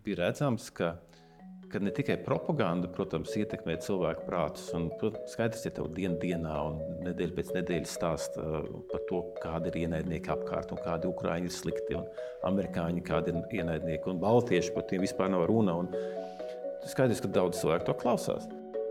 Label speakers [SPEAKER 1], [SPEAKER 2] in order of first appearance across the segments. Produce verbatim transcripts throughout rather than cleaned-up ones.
[SPEAKER 1] bija redzams, ka, ka ne tikai propaganda, protams, ietekmē cilvēku prātus. Un, protams, skaidrs, ja tev dienu dienā un nedēļa pēc nedēļas stāsta par to, kādi ir ienaidnieki apkārt un kādi Ukraiņi ir slikti un amerikāņi kādi ir ienaidnieki un baltieši, par tiem vispār nav runa. Un skaidrs, ka daudz cilvēku to klausās.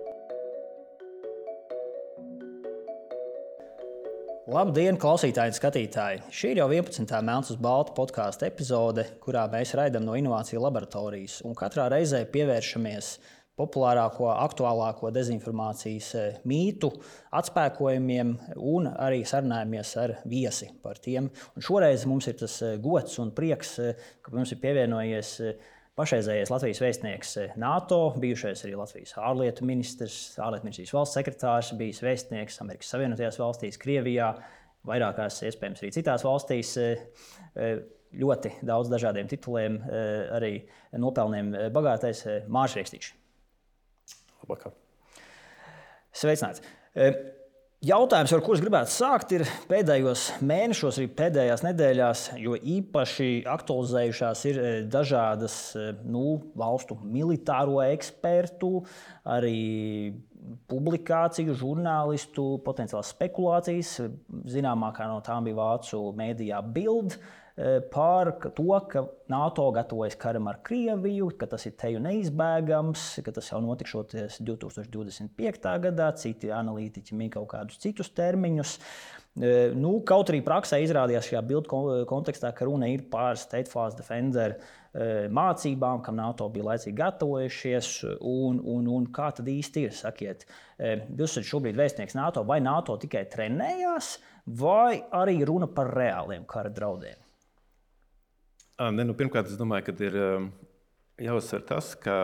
[SPEAKER 2] Labdien, klausītāji un skatītāji! Šī ir jau vienpadsmitā Melns uz balta podkāsta epizode, kurā mēs raidām no Inovāciju laboratorijas un katrā reizē pievēršamies populārāko, aktuālāko dezinformācijas mītu, atspēkojumiem un arī sarunājamies ar viesi par tiem. Un šoreiz mums ir tas gods un prieks, ka mums ir pievienojies pašreizējais Latvijas vēstnieks NATO, bijušais arī Latvijas ārlietu ministrs, ārlietu ministrijas valsts sekretārs, bijis vēstnieks Amerikas Savienotajās valstīs, Krievijā, vairākās, iespējams, arī citās valstīs, ļoti daudz dažādiem tituliem, arī nopelniem bagātais Māris Rieksniņš.
[SPEAKER 1] Labvakar.
[SPEAKER 2] Sveicināts. Jautājums, ar ko es gribētu sākt, ir pēdējos mēnešos, arī pēdējās nedēļās, jo īpaši aktualizējušās ir dažādas nu, valstu militāro ekspertu, arī publikāciju, žurnālistu, potenciālās spekulācijas. Zināmākā no tām bija vācu mēdījā Bild par to, ka NATO gatavojas karam ar Krieviju, ka tas ir teju neizbēgams, ka tas jau notikšoties divi tūkstoši divdesmit piektajā gadā, citi analītiķi min kaut kādus citus termiņus. Nu, kaut arī praksē izrādījās šajā Bild kontekstā, ka runa ir par State Fast Defender mācībām, kam NATO bija laicīgi gatavojušies, un, un, un kā tad īsti ir, sakiet, jūs esat šobrīd vēstnieks NATO, vai NATO tikai trenējās, vai arī runa par reāliem kara draudiem?
[SPEAKER 1] Ne, nu, pirmkārt, es domāju, ka ir jāuzsver tas, ka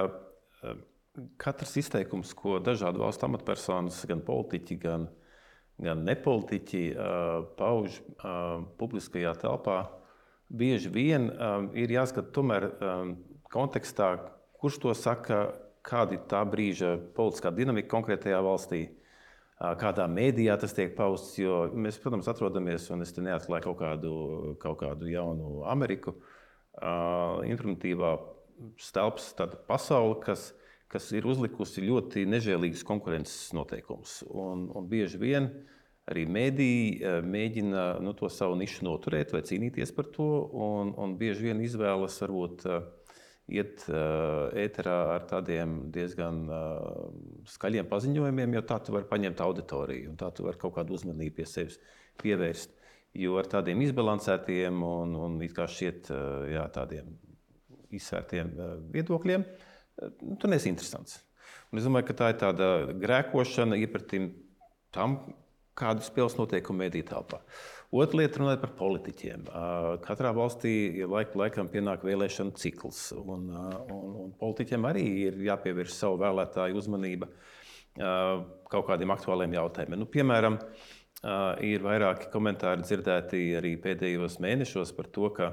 [SPEAKER 1] katrs izteikums, ko dažādu valstu amatpersonas, gan politiķi, gan, gan nepolitiķi pauž publiskajā telpā, bieži vien ir jāskata tomēr kontekstā, kurš to saka, kāda ir tā brīža politiskā dinamika konkrētajā valstī, kādā mēdījā tas tiek pausts, jo mēs, protams, atrodamies, un es te neatklāju kaut kādu, kaut kādu jaunu Ameriku, Uh, informatīvā stelpas tāda pasaule, kas, kas ir uzlikusi ļoti nežēlīgas konkurences noteikumus. Un, un bieži vien arī mēdīji uh, mēģina nu, to savu nišu noturēt vai cīnīties par to, un, un bieži vien izvēlas varbūt uh, iet uh, ēterā ar tādiem diezgan uh, skaļiem paziņojumiem, jo tā tu vari paņemt auditoriju, un tā tu vari kaut kādu uzmanību pie sevis pievērst. Jo ar tādiem izbalansētiem un, un it kā šķiet jā, tādiem izsvērtiem viedokļiem, tu neesi interesants. Un es domāju, ka tā ir tāda grēkošana iepratim tam, kādu spēles noteikumu mēdī telpā. Otra lieta runāt par politiķiem. Katrā valstī laiku laikam pienāk vēlēšanu cikls, un, un, un politiķiem arī ir jāpievērš savu vēlētāju uzmanība kaut kādiem aktuāliem jautājumiem. Nu, piemēram, Uh, ir vairāki komentāri dzirdēti arī pēdējos mēnešos par to, ka,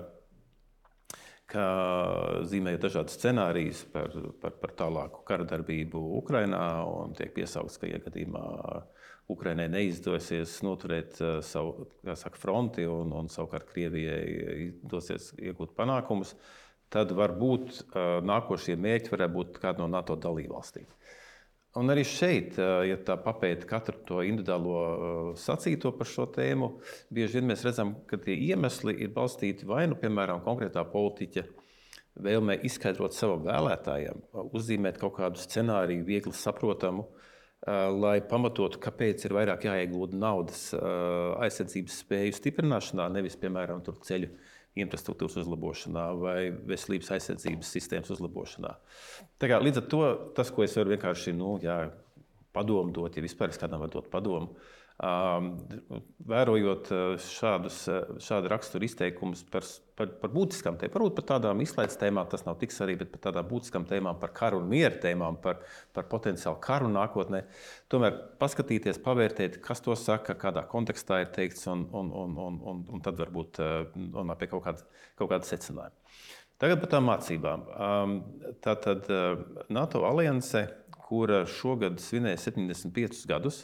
[SPEAKER 1] ka zīmējot dažādus scenārijus par, par, par tālāku kara darbību Ukrainā, un tiek piesaukts, ka, ja gadījumā Ukrainai neizdosies noturēt uh, savu kā saka, fronti un, un savukārt Krievijai izdosies iegūt panākumus, tad varbūt uh, nākošie mērķi varētu būt kāda no NATO dalībvalstīm. Un arī šeit, ja tā papēta katru to individuālo sacīto par šo tēmu, bieži vien mēs redzam, ka tie iemesli ir balstīti vai nu, piemēram, konkrētā politiķa vēlmē izskaidrot savam vēlētājiem, uzzīmēt kaut kādu scenāriju, viegli saprotamu, lai pamatotu, kāpēc ir vairāk jāiegulda naudas aizsardzības spēju stiprināšanā, nevis, piemēram, tur ceļu infrastruktūras uzlabošanā vai veselības aizsardzības sistēmas uzlabošanā. Tā kā, līdz ar to tas, ko es varu vienkārši nu, jā, padomu dot, ja vispār es kādam var dot padomu, um, vērojot šādus, šādu raksturu izteikumus par, par, par būtiskām tēmām, varbūt par tādām izklaides tēmām, tas nav tik svarīgi, bet par tādām būtiskām tēmām, par karu un mieru tēmām, par, par potenciālu karu nākotnē, tomēr paskatīties, pavērtēt, kas to saka, kādā kontekstā ir teikts, un, un, un, un, un, un tad varbūt nonākt pie kaut kāda, kaut kāda secinājuma. Tagad par tām mācībām. Tātad NATO alianse, kura šogad svinēja septiņdesmit piecus gadus,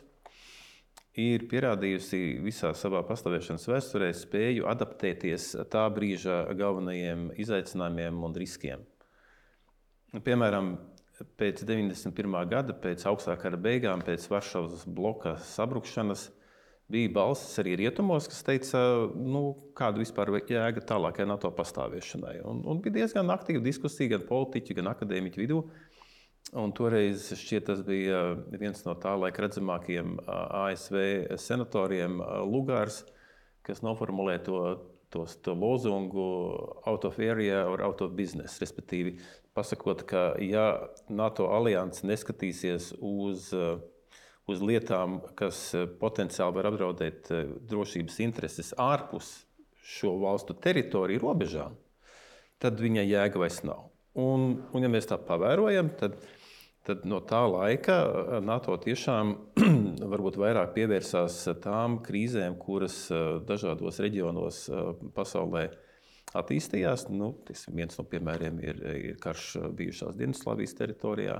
[SPEAKER 1] ir pierādījusi visā savā pastāvēšanas vēsturē spēju adaptēties tā brīža galvenajiem izaicinājumiem un riskiem. Piemēram, pēc deviņdesmit pirmā gada, pēc augstā kara beigām, pēc Varšavas bloka sabrukšanas, bija balsis arī rietumos, kas teica, nu, kāda vispār jēga tālākai NATO pastāvēšanai. Un, un bija diezgan aktīva diskusija gan politiķu, gan akadēmiķu vidū. Un toreiz šķiet, tas bija viens no tā laika redzamākajiem A S V senatoriem, Lugārs, kas noformulē to, to, to lozungu out of area or out of business, respektīvi pasakot, ka ja NATO alianse neskatīsies uz uz lietām, kas potenciāli var apdraudēt drošības intereses ārpus šo valstu teritoriju robežām, tad viņai jēga vairs nav. Un, un ja mēs tā pavērojam, tad, tad no tā laika NATO tiešām varbūt vairāk pievērsās tām krīzēm, kuras dažādos reģionos pasaulē attīstījās. Nu, viens no piemēriem ir, ir karš bijušās Dienvidslāvijas teritorijā.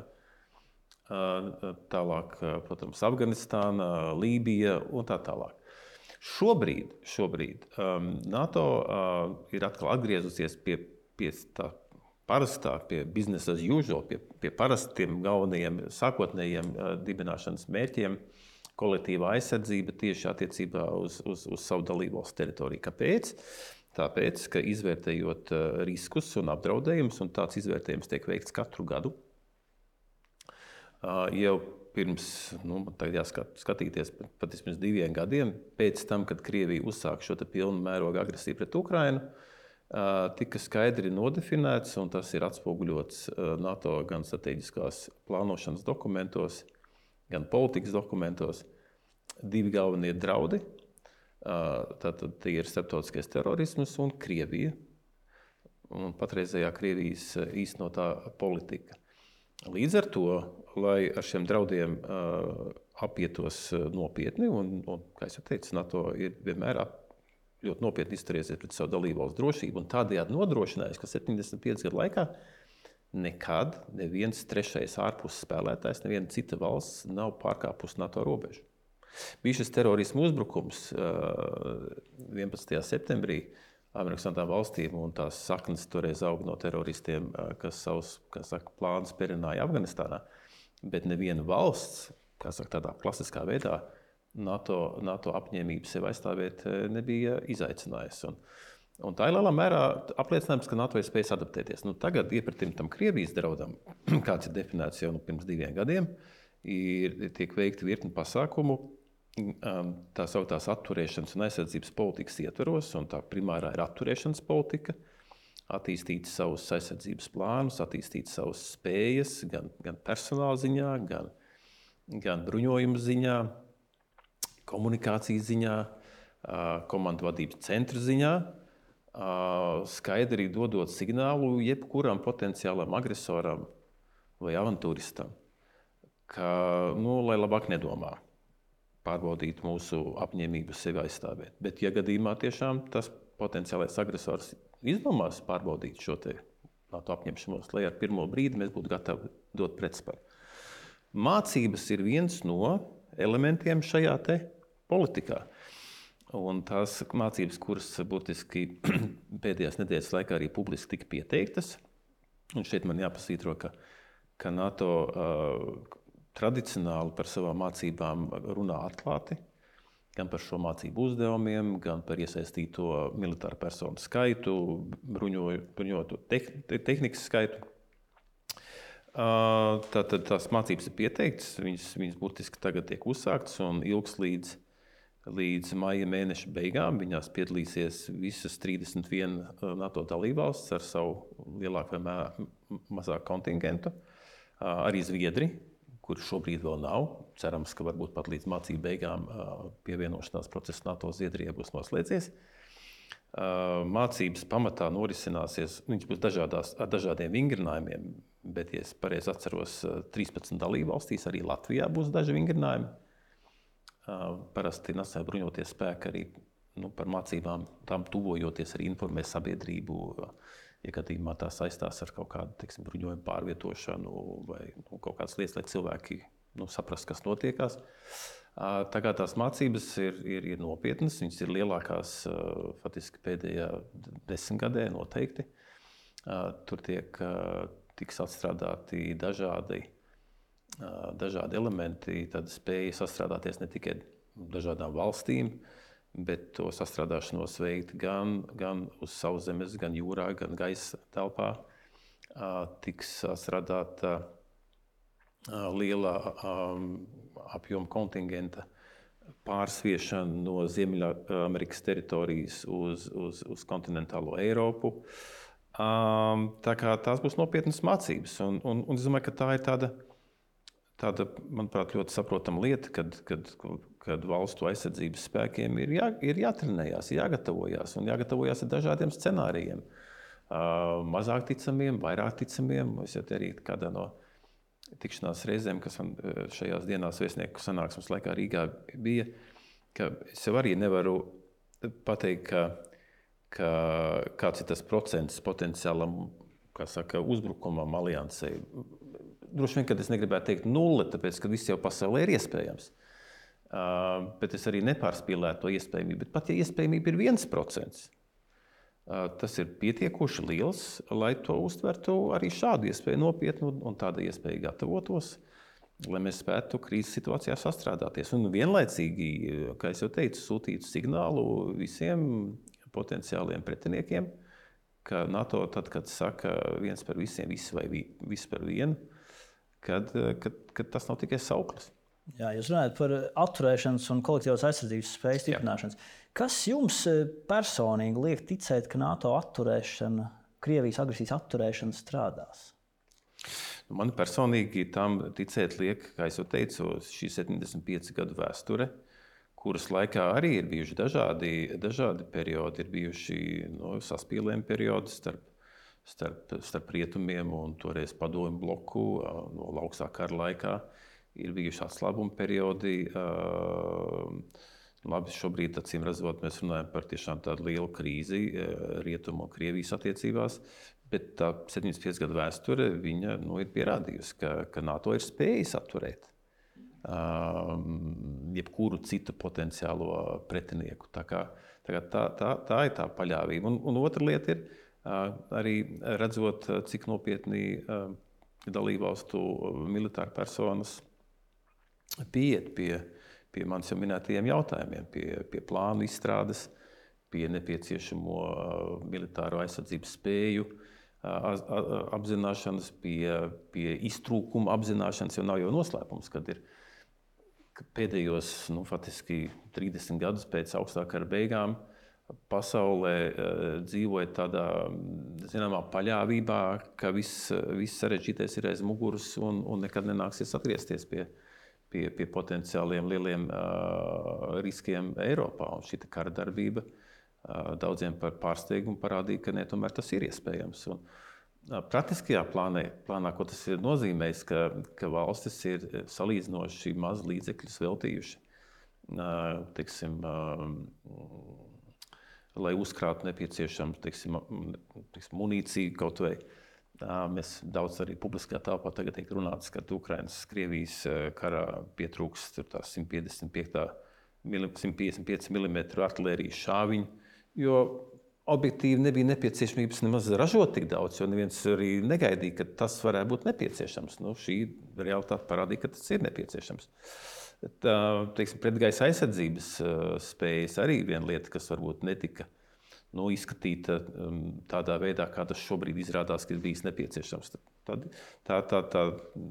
[SPEAKER 1] Tālāk, protams, Afganistāna, Lībija un tā tālāk. Šobrīd, šobrīd um, NATO uh, ir atkal atgriezusies pie, pie tā parastā, pie business as usual, pie, pie parastiem galvenajiem sākotnējiem uh, dibināšanas mērķiem, kolektīvā aizsardzība tieši attiecībā uz, uz, uz savu dalībvalstu teritoriju. Kāpēc? Tāpēc, ka izvērtējot uh, riskus un apdraudējumus, un tāds izvērtējums tiek veikts katru gadu, Uh, jau pirms, nu, tagad jāskatīties pat pirms diviem gadiem, pēc tam, kad Krievija uzsāka šo pilnu mērogu agresiju pret Ukrainu, uh, tika skaidri nodefinēts, un tas ir atspoguļots uh, NATO gan strateģiskās plānošanas dokumentos, gan politikas dokumentos, divi galvenie draudi. Uh, tātad tie ir starptautiskais terorisms un Krievija, un patreizējā Krievijas īstenotā politika. Līdz ar to, lai ar šiem draudiem uh, apietos nopietni, un, un, kā es jau teicu, NATO ir vienmēr ļoti nopietni izturēsies pret savu dalībvalstu drošību, un tādējādi nodrošinājis, ka septiņdesmit pieci gadu laikā nekad neviens trešais ārpus spēlētājs, neviena cita valsts nav pārkāpusi NATO robežu. Bija šis terorismu uzbrukums uh, vienpadsmitajā septembrī, Amerikas Savienotām valstīm, un tās saknes toreiz auga no teroristiem, kas savus, kā saka, plānus perināja Afganistānā. Bet neviena valsts, kā saka, tādā klasiskā veidā, NATO, NATO apņēmību sev aizstāvēt nebija izaicinājusi. Un, un tā ir lielā mērā apliecinājums, ka NATO ir spējis adaptēties. Nu, tagad iepratim tam Krievijas draudam, kāds ir definēts jau nu, pirms diviem gadiem, ir, tiek veikti virkni pasākumu, tā sauktās atturēšanas un aizsardzības politikas ietveros, un tā primārā ir atturēšanas politika, attīstīt savus aizsardzības plānus, attīstīt savas spējas, gan, gan personāla ziņā, gan, gan bruņojuma ziņā, komunikācijas ziņā, komandu vadības centra ziņā, skaidri dodot signālu jebkuram potenciālam agresoram vai avantūristam, ka, nu, lai labāk nedomā. Pārbaudīt mūsu apņēmību sevi aizstāvēt. Bet, ja gadījumā tiešām tas potenciālais agresors izdomās pārbaudīt šo te NATO apņemšanos, lai ar pirmo brīdi mēs būtu gatavi dot pretsparu. Mācības ir viens no elementiem šajā te politikā. Un tās mācības, kuras burtiski pēdējās nedēļas laikā arī publiski tika pieteiktas, un šeit man jāpasvītro, ka, ka NATO uh, tradicionāli par savām mācībām runā atklāti, gan par šo mācību uzdevumiem, gan par iesaistīto militāru personu skaitu, bruņotu tehnikas skaitu. Tātad tās mācības ir pieteiktas, viņas, viņas burtiski tagad tiek uzsāktas un ilgs līdz, līdz maija mēneša beigām. Viņās piedalīsies visas trīsdesmit viena NATO dalībvalsts ar savu lielāku vai mazāku kontingentu, arī Zviedri, kur šobrīd vēl nav. Cerams, ka varbūt pat līdz mācību beigām pievienošanās procesa NATO Zviedrijai būs noslēdzies. Mācības pamatā norisināsies, viņš būs dažādās, ar dažādiem vingrinājumiem, bet, ja es pareizi atceros, trīspadsmit dalībvalstīs, arī Latvijā būs daži vingrinājumi. Parasti nacionāli bruņotie spēki arī nu, par mācībām tām tuvojoties arī informē sabiedrību, ja gadījumā tā saistās ar kaut kādu, teiksim, bruņojumu pārvietošanu vai nu, kaut kādas lietas, lai cilvēki nu, saprast, kas notiekās. Tā kā tās mācības ir, ir, ir nopietnas, viņas ir lielākās faktiski pēdējā desmitgadē noteikti. Tur tiek tiks atstrādāti dažādi, dažādi elementi, tad spēja sastrādāties ne tikai dažādām valstīm, bet to sastrādāšanos veikt gan, gan uz sauszemes, gan jūrā, gan gaisa telpā. Tiks strādāta liela apjoma kontingenta pārsviešana no Ziemeļamerikas teritorijas uz, uz, uz kontinentālo Eiropu. Tā kā tās būs nopietnas mācības. Un, un, un es domāju, ka tā ir tāda, tāda manuprāt, ļoti saprotama lieta, kad, kad, kad valstu aizsardzības spēkiem ir, jā, ir jātrenējās, jāgatavojās un jāgatavojās ar dažādiem scenārijiem. Mazāk ticamiem, vairāk ticamiem. Es jau arī kādā no tikšanās reizēm, kas man šajās dienās vēstnieku sanāksmes laikā Rīgā bija, ka es jau arī nevaru pateikt, ka, ka kāds ir tas procents potenciālam, kā saka, uzbrukumam aliansei. Droši vien, kad es negribētu teikt nulle, tāpēc, ka viss jau pasaulē ir iespējams. Uh, bet es arī nepārspīlētu to iespējamību. Bet pat ja iespējamība ir viens procents, tas ir pietiekoši liels, lai to uztvertu arī šādu iespēju nopietnu un tāda iespēja gatavotos, lai mēs spētu krīzes situācijā sastrādāties. Un vienlaicīgi, kā es jau teicu, sūtītu signālu visiem potenciāliem pretiniekiem, ka NATO tad, kad saka viens par visiem, viss vai viss par vienu, kad, kad, kad tas nav tikai sauklis.
[SPEAKER 2] Jā, jūs runājat par atturēšanas un kolektīvās aizsardzības spēju stiprināšanas. Kas jums personīgi liek ticēt, ka NATO atturēšana, Krievijas agresijas atturēšana strādās?
[SPEAKER 1] Man personīgi tam ticēt liek, kā es jau teicu, šī septiņdesmit pieci gadu vēsture, kuras laikā arī ir bijuši dažādi, dažādi periodi, ir bijuši no, saspīlējumi periodi starp, starp, starp rietumiem un toreiz padomju bloku no augstā kara laikā. Ir bijuši atslābuma periodi. Labi, šobrīd, acīm redzot, mēs runājam par tiešām tādu lielu krīzi Rietumu un Krievijas attiecībās, bet tā septiņdesmit pieci gadu vēsture viņa, nu, ir pierādījusi, ka, ka NATO ir spējis atturēt jebkuru citu potenciālo pretinieku. Tā, kā, tā, kā tā, tā, tā ir tā paļāvība. Un, un otra lieta ir arī redzot, cik nopietni dalībvalstu militāri personas pieiet pie, pie manis jau minētajiem jautājumiem, pie, pie plānu izstrādes, pie nepieciešamo militāro aizsardzības spēju apzināšanas, pie, pie iztrūkuma apzināšanas, jo nav jau noslēpums, kad ir ka pēdējos, nu, faktiski trīsdesmit gadus pēc augstā kara beigām pasaulē dzīvoja tādā, zināmā, paļāvībā, ka viss, viss sarežģītais ir aiz muguras un, un nekad nenāksies atgriezties pie Pie, pie potenciāliem lieliem uh, riskiem Eiropā. Un šī kara darbība uh, daudziem par pārsteigumu parādīja, ka ne, tomēr tas ir iespējams. Un, uh, praktiskajā plānē, plānā, ko tas ir nozīmējis, ka, ka valstis ir salīdzinoši maz līdzekļus veltījuši, uh, teiksim, uh, lai uzkrātu nepieciešamu teiksim, teiksim, munīciju kaut vai. Mēs daudz arī publiskajā telpā tagad tiek runāts, ka Ukrainas Krievijas karā pietrūks simt piecdesmit pieci milimetru artilērijas šāviņu, jo objektīvi nebija nepieciešamības nemaz ražot tik daudz, jo neviens arī negaidīja, ka tas varētu būt nepieciešams. Nu, šī realitāte parādīja, ka tas ir nepieciešams. Tā, teiksim, pretgaisa aizsardzības spējas arī viena lieta, kas varbūt netika nu, izskatīta tādā veidā, kā tas šobrīd izrādās, ka ir bijis nepieciešams. Tad, tā, tā, tā,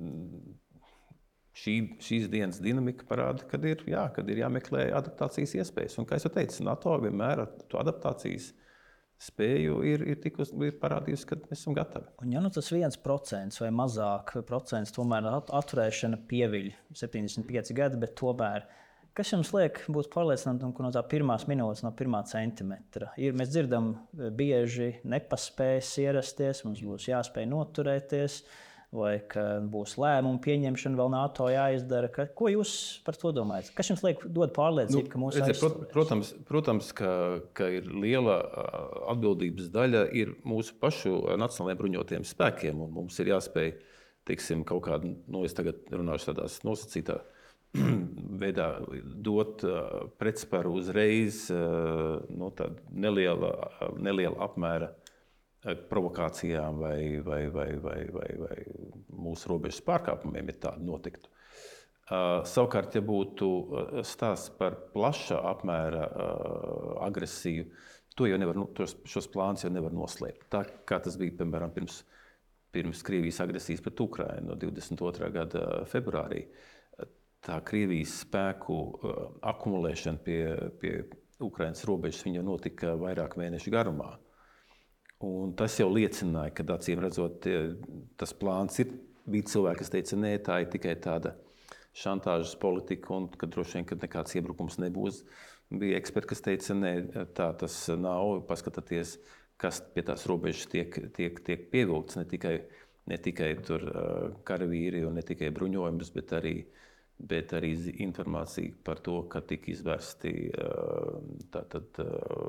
[SPEAKER 1] šī, šīs dienas dinamika parāda, kad ir, jā, kad ir jāmeklē adaptācijas iespējas. Un, kā es jau teicu, NATO vienmēr ar to adaptācijas spēju ir, ir, tikus, ir parādījusi, ka mēs esam gatavi.
[SPEAKER 2] Un, ja nu tas viens procents vai mazāk procents tomēr atturēšana pieviļ septiņdesmit pieci gadi, bet tomēr kas jums liek būt pārliecinātam, ka no tā pirmās minūtes, no pirmā centimetra ir, mēs dzirdam, bieži nepaspējas ierasties, mums būs jāspēj noturēties, vai ka būs lēmumu pieņemšana vēl NATO jāizdara. Ko jūs par to domājat? Kas jums liek dod pārliecību, nu, ka mūsu aizstāvēs?
[SPEAKER 1] Protams, protams ka, ka ir liela atbildības daļa ir mūsu pašu nacionālajiem bruņotajiem spēkiem, un mums ir jāspēj, teiksim, kaut kādu, nu, es tagad runāšu tādās nosacītā veidā dot uh, pretsparu uzreiz uh, no tāda neliela, neliela apmēra provokācijām vai, vai, vai, vai, vai, vai mūsu robežas pārkāpumiem, ja tāda notiktu. Uh, savukārt, ja būtu stāsts par plaša apmēra uh, agresiju, to jau nevar, tos, šos plānus jau nevar noslēpt. Tā kā tas bija, piemēram, pirms, pirms Krievijas agresijas pret Ukrainu no divdesmit otrā gada februārī. Tā Krievijas spēku uh, akumulēšana pie, pie Ukrainas robežas viņa notika vairāk mēnešu garumā. Un tas jau liecināja, ka acīm redzot, tas plāns ir. Bija cilvēki, kas teica, nē, tā ir tikai tāda šantāžas politika, un ka droši vien, ka nekāds iebrukums nebūs. Bija eksperti, kas teica, nē, tā tas nav. Paskatieties, kas pie tās robežas tiek, tiek, tiek pievilkts. Ne tikai, ne tikai tur karavīri un ne tikai bruņojums, bet arī, bet arī informācija par to, ka tika izvērsti tātad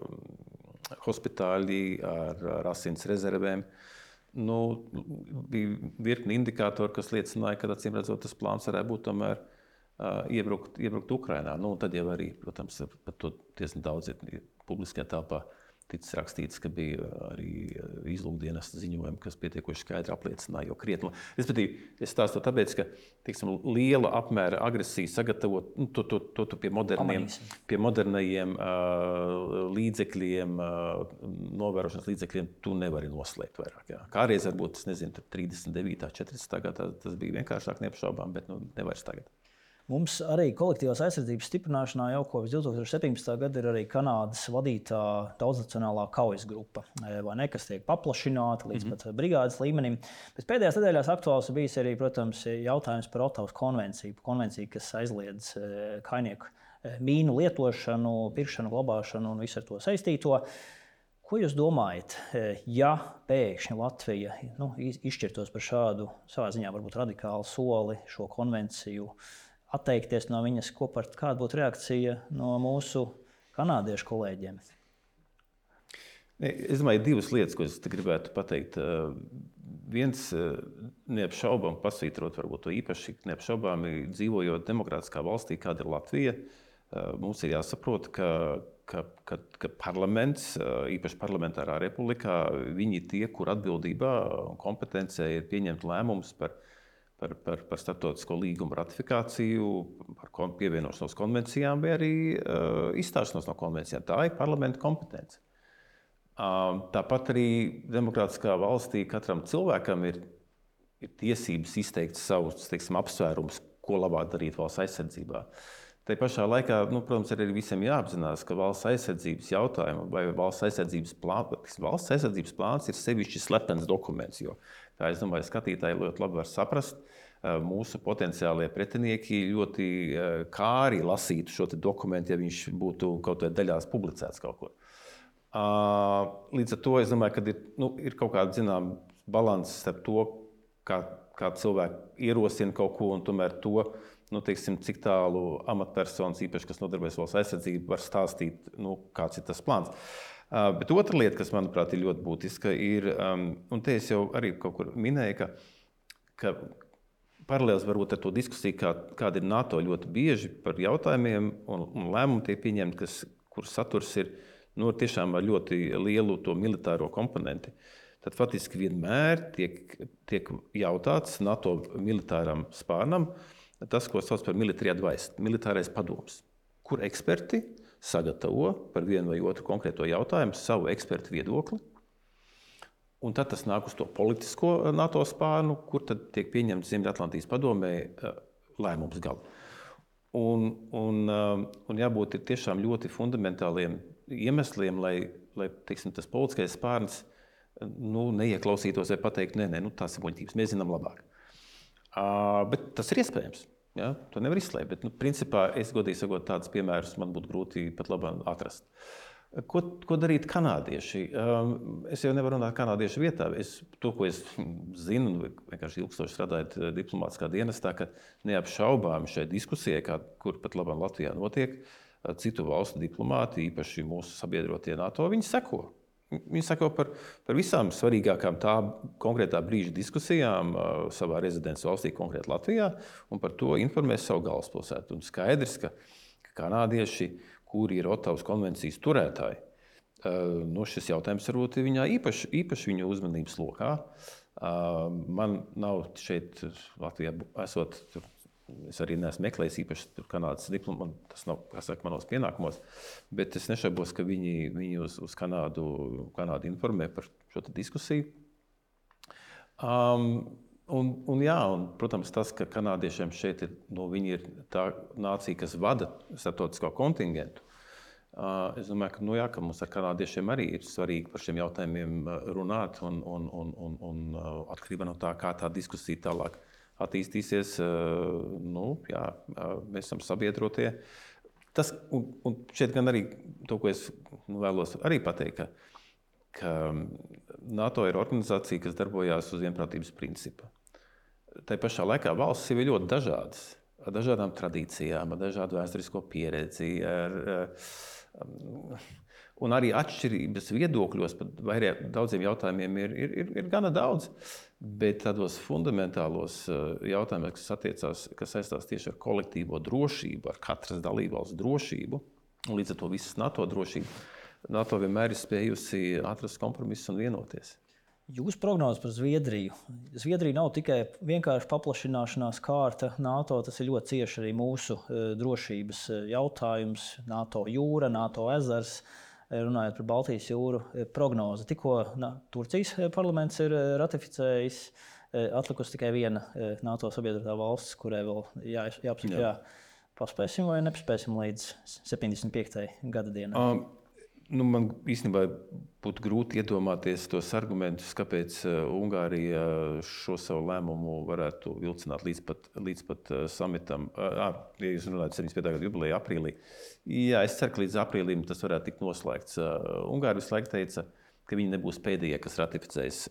[SPEAKER 1] hospitāļi ar, ar asins rezervēm. Nu, bija virkni indikātori, kas liecināja, ka acīm redzot, tas plāns varētu būt tomēr uh, iebrukt, iebrukt Ukrainā. Nu, tad jau arī, protams, par to diezgan daudz ir publiskajā telpā ticis rakstīts, ka bija arī izlūkdienesta ziņojumi, kas pietiekoši skaidri apliecināja, jo krietni. Respektīvi, es stāstu tāpēc, ka teiksim, liela apmēra agresija sagatavot nu, to, to, to, to pie, moderniem, pie modernajiem uh, līdzekļiem, uh, novērošanas līdzekļiem, tu nevari noslēpt vairāk. Jā. Kādreiz varbūt, es nezinu, trīsdesmit devītā, četrdesmitā gadā tas bija vienkāršāk neapšaubām, bet nu, nevairs tagad.
[SPEAKER 2] Mums arī kolektīvās aizsardzības stiprināšanā jau kopš divs tūkstoš septiņpadsmitā gada ir arī Kanādas vadītā daudznacionālā kaujas grupa, vai ne, kas tiek paplašināta līdz mm-hmm. pat brigādes līmenim. Bet pēdējās nedēļās aktuāls bijis arī, protams, jautājums par Otavas konvenciju, konvenciju, kas aizliedz kainieku mīnu lietošanu, pirkšanu, glabāšanu un visu ar to saistīto. Ko jūs domājat, ja pēkšņi Latvija nu, izšķirtos par šādu savā ziņā varbūt radikālu soli šo konvenciju, atteikties no viņas, ko par kāda būtu reakcija no mūsu kanādiešu kolēģiem?
[SPEAKER 1] Es domāju, divas lietas, ko es gribētu pateikt. Viens, neapšaubām pasvītrot, varbūt to īpaši neapšaubāmi dzīvojot demokrātiskā valstī, kāda ir Latvija, mums ir jāsaprot, ka, ka, ka, ka parlaments, īpaši parlamentārā republikā, viņi ir tie, kur atbildībā un kompetencē ir pieņemt lēmumus par Par, par, par starptautisko līgumu ratifikāciju, par pievienošanos konvencijām vai arī uh, izstāšanos no konvencijām. Tā ir parlamenta kompetence. Uh, tāpat arī demokrātiskā valstī katram cilvēkam ir, ir tiesības izteikt savus teiksim, apsvērumus, ko labāk darīt valsts aizsardzībā. Tā pašā laikā, nu, protams, arī visiem jāapzinās, ka valsts aizsardzības jautājumu vai valsts aizsardzības plāns, valsts aizsardzības plāns ir sevišķi slepens dokuments, jo, kā es domāju, skatītāji ļoti labi var saprast, mūsu potenciālie pretinieki ļoti kāri lasītu šo dokumentu, ja viņš būtu kaut kādā daļās publicēts kaut kur. Līdz ar to es domāju, ka ir, nu, ir kaut kāda zinām balanss starp to, kā, kā cilvēki ierosina kaut ko un tomēr to, nu, teiksim, cik tālu amatpersonas, īpaši, kas nodarbojas valsts aizsardzību, var stāstīt, nu, kāds ir tas plāns. Uh, bet otra lieta, kas, manuprāt, ir ļoti būtiska, ir, um, un te es jau arī kaut kur minēju, ka, ka paralēls varbūt ar to diskusiju, kā, kāda ir NATO ļoti bieži par jautājumiem un, un lēmumu tiek pieņemti, kas, kur saturs ir nu, tiešām ar ļoti lielu to militāro komponenti. Tad faktiski vienmēr tiek, tiek jautāts NATO militāram spārnam, tas, ko sauc par military advice, militārais padoms, kur eksperti sagatavo par vienu vai otru konkrēto jautājumu savu ekspertu viedokli. Un tad tas nāk uz to politisko NATO spārnu, kur tad tiek pieņemts Ziemeļatlantijas padomē lēmums galu. Un, un, un jābūt ir tiešām ļoti fundamentāliem iemesliem, lai, lai teiksim, tas politiskais spārns nu, neieklausītos vai pateikt, nē, nē, nu, tās ir muļķības, mēs zinām labāk. Uh, bet tas ir iespējams. Ja? To nevar izslēgt. Bet, nu, principā, es godīgi sakot, tādus piemērus man būtu grūti pat labāk atrast. Ko, ko darīt kanādieši? Um, es jau nevaru runāt kanādiešu vietā. Es, to, ko es zinu, vienkārši ilgstoši strādājot diplomātiskā dienestā, ka neapšaubām šai diskusijai, kā, kur pat labāk Latvijā notiek, citu valstu diplomāti, īpaši mūsu sabiedrotie NATO, viņi seko. Viņi sako par, par visām svarīgākām tā konkrētā brīža diskusijām uh, savā rezidents valstī, konkrēti Latvijā, un par to informē savu galvaspilsētu. Un skaidrs, ka, ka kanādieši, kuri ir Otavas konvencijas turētāji, Nu, šis jautājums varbūt ir viņā īpaši, īpaši viņu uzmanības lokā. Man nav šeit Latvijā esot, es arī neesmu meklējis īpaši Kanādas diplomu, tas nav, kā saka, manos pienākumos, bet es nešaubos, ka viņi, viņi uz, uz Kanādu, Kanādu informē par šo diskusiju. Um, un, un jā, un, protams, tas, ka kanādiešiem šeit ir, nu, viņi ir tā nācija, kas vada starptautisko kontingentu. Uh, es domāju, ka, nu, jā, ka mums ar kanādiešiem arī ir svarīgi par šiem jautājumiem runāt un, un, un, un, un atkarībā no tā, kā tā diskusija tālāk attīstīsies. Uh, nu, jā, mēs esam sabiedrotie. Tas, un, un šeit gan arī to, ko es nu, vēlos arī pateikt, ka, ka NATO ir organizācija, kas darbojās uz vienprātības principa. Tā pašā laikā valsts ir ļoti dažādas, ar dažādām tradīcijām, ar dažādu vēsturisko pieredzi, ar, un arī atšķirības viedokļos par vairāk, daudziem jautājumiem ir, ir, ir, ir gana daudz, bet tādos fundamentālos jautājumos, kas attiecās, kas saistās tieši ar kolektīvo drošību, ar katras dalībvalsts drošību, un līdz ar to visas NATO drošību, NATO vienmēr ir spējusi atrast kompromisus un vienoties.
[SPEAKER 2] Jūsu prognozes par Zviedriju. Zviedrija nav tikai vienkārši paplašināšanās kārta NATO, tas ir ļoti cieši arī mūsu drošības jautājums. NATO jūra, NATO ezers, runājot par Baltijas jūru prognozi. Tikko Turcijas parlaments ir ratificējis, atlikusi tikai viena NATO sabiedrotā valsts, kurai vēl jā, jāapsaka, jā. jā, paspēsim vai nepaspēsim līdz septiņdesmit piektajai gada dienai.
[SPEAKER 1] Um. Nu, man īstenībā būtu grūti iedomāties tos argumentus, kāpēc Ungārija šo savu lēmumu varētu vilcināt līdz pat, līdz pat samitam. Ja jūs runājat septiņdesmit piektajā gada jubileja aprīlī. Jā, es ceru, ka līdz aprīlim tas varētu tikt noslēgts. Ungāri visu laiku teica, ka viņi nebūs pēdējie, kas ratificēs.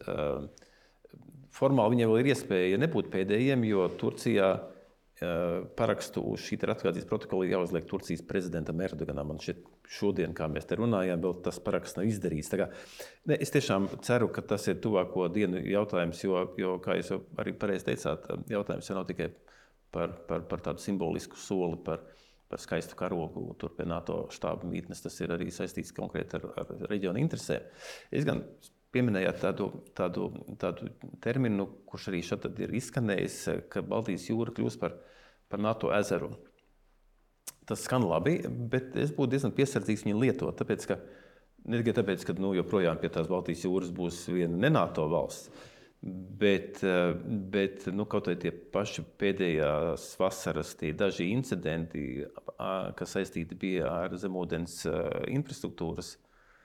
[SPEAKER 1] Formāli viņiem vēl ir iespēja nebūt pēdējiem, jo Turcijā parakstu uz šī ratifikācijas protokola jāuzliek Turcijas prezidentam Erdoganam. Man šeit šodien, kā mēs te runājām, vēl tas paraksts nav izdarīts. Tā kā, ne, es tiešām ceru, ka tas ir tuvāko dienu jautājums, jo, jo kā jūs jau arī pareizi teicāt, jautājums jau nav tikai par, par, par tādu simbolisku soli, par, par skaistu karogu tur pie NATO štāba mītnes. Tas ir arī saistīts konkrēti ar, ar reģionu interesēm. Es gan pieminējāt tādu, tādu, tādu terminu, kurš arī šeit ir izskanējis, ka Baltijas jūra kļūst par, par NATO ezeru. Tas skan labi, bet es būtu diezgan piesardzīgs viņu lietot, tāpēc, ka, ne tikai tāpēc, ka nu, joprojām pie tās Baltijas jūras būs viena ne NATO valsts, bet, bet nu, kaut vai tie paši pēdējās vasaras tie daži incidenti, kas saistīti bija ar zemūdens infrastruktūras,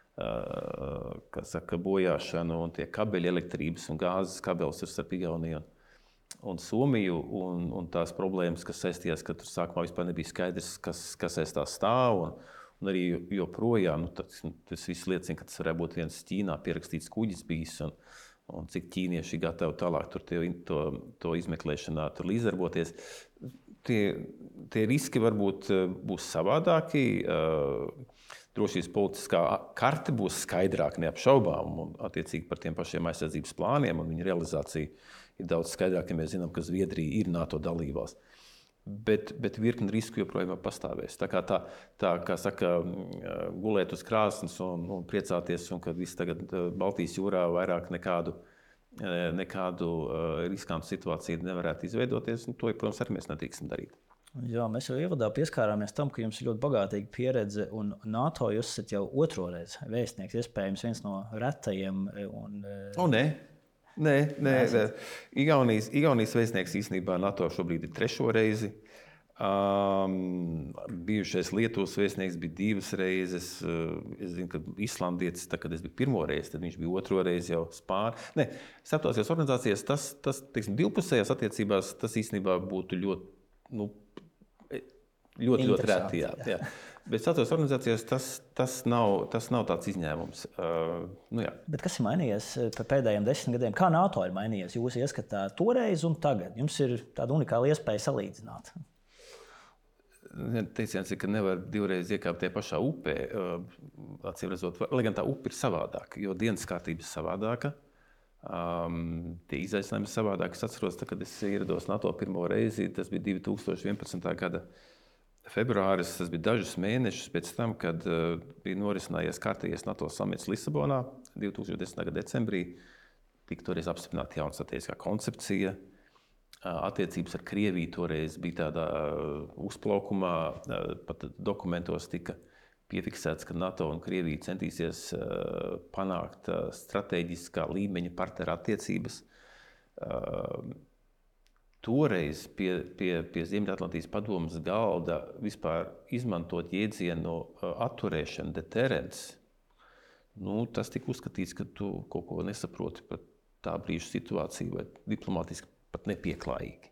[SPEAKER 1] kas saka, bojāšanu un tie kabeļi elektrības un gāzes kabelis ir starp Igauniju un, un Somiju un, un tās problēmas, kas saistījās, ka tur sākumā vispār nebija skaidrs, kas, kas aiz tā stāv un, un arī joprojām, nu, tas, tas viss liecina, ka tas varētu būt viens Ķīnā pierakstīts kuģis bijis un, un cik ķīnieši gatavi tālāk tur to, to, to izmeklēšanā tur līdzdarboties. Tie, tie riski varbūt būs savādāki. Drošības politiskā karte būs skaidrāka, neapšaubām, un attiecīgi par tiem pašiem aizsardzības plāniem un viņu realizāciju ir daudz skaidrāk, ja mēs zinām, ka Zviedrija ir NATO dalībvalsts. Bet, bet virkni risku joprojām pastāvēs. Tā kā tā, tā kā saka, gulēt uz krāsnes un, un priecāties, un kad viss tagad Baltijas jūrā vairāk nekādu, nekādu riskantu situāciju nevarētu izveidoties, un to, protams, arī mēs nedrīkstam darīt.
[SPEAKER 2] Jā, mēs jau ievadā pieskārāmies tam, ka jums ir ļoti bagātīga pieredze, un NATO jūs esat jau otro reizi vēstnieks, iespējams viens no retajiem. Un,
[SPEAKER 1] o, nē, nē, nē. Igaunijas, Igaunijas vēstnieks īstenībā NATO šobrīd ir trešo reizi. Um, bijušais Lietuvas vēstnieks bija divas reizes. Es zinu, ka islandietis, tā, kad es biju pirmo reizi, tad viņš bija otro reizi jau Spāni. Nē, starptautiskajās organizācijās tas, tas teiksim, divpusējās attiecībās tas īstenībā būtu ļoti, nu, ļoti, ļoti reti. Jā, jā. Bet starptautiskajās organizācijās tas, tas, nav, tas nav tāds izņēmums. Uh, nu, jā.
[SPEAKER 2] Bet kas ir mainījies pēdējiem desmit gadiem? Kā NATO ir mainījies jūsu ieskatā toreiz un tagad? Jums ir tāda unikāla iespēja salīdzināt.
[SPEAKER 1] Teiciens ir, ka nevar divreiz iekāpt tie pašā upē. Acīm redzot, lai gan tā upe ir savādāka, jo dienas kārtība ir savādāka. Um, tie izaicinājumi ir savādāki. Es atceros, tā, kad es ierados NATO pirmo reizi, tas bija divi tūkstoši vienpadsmitā gada februāris, tas bija dažus mēnešus pēc tam, kad uh, bija norisinājies kārtējais NATO samits Lisabonā divi tūkstoši desmitā gada decembrī. Tika toreiz apstiprināta jauna strateģiskā koncepcija. Uh, attiecības ar Krieviju toreiz bija tādā uh, uzplaukumā, uh, pat dokumentos tika piefiksēts, ka NATO un Krievija centīsies uh, panākt uh, strateģiskā līmeņa partneru attiecības. Uh, toreiz pie, pie, pie Ziemeļatlantijas padomes galda vispār izmantot jēdzienu uh, atturēšana, deterrence. Nu, tas tika uzskatīts, ka tu kaut ko nesaproti par tā brīža situāciju vai diplomātiski pat nepieklājīgi.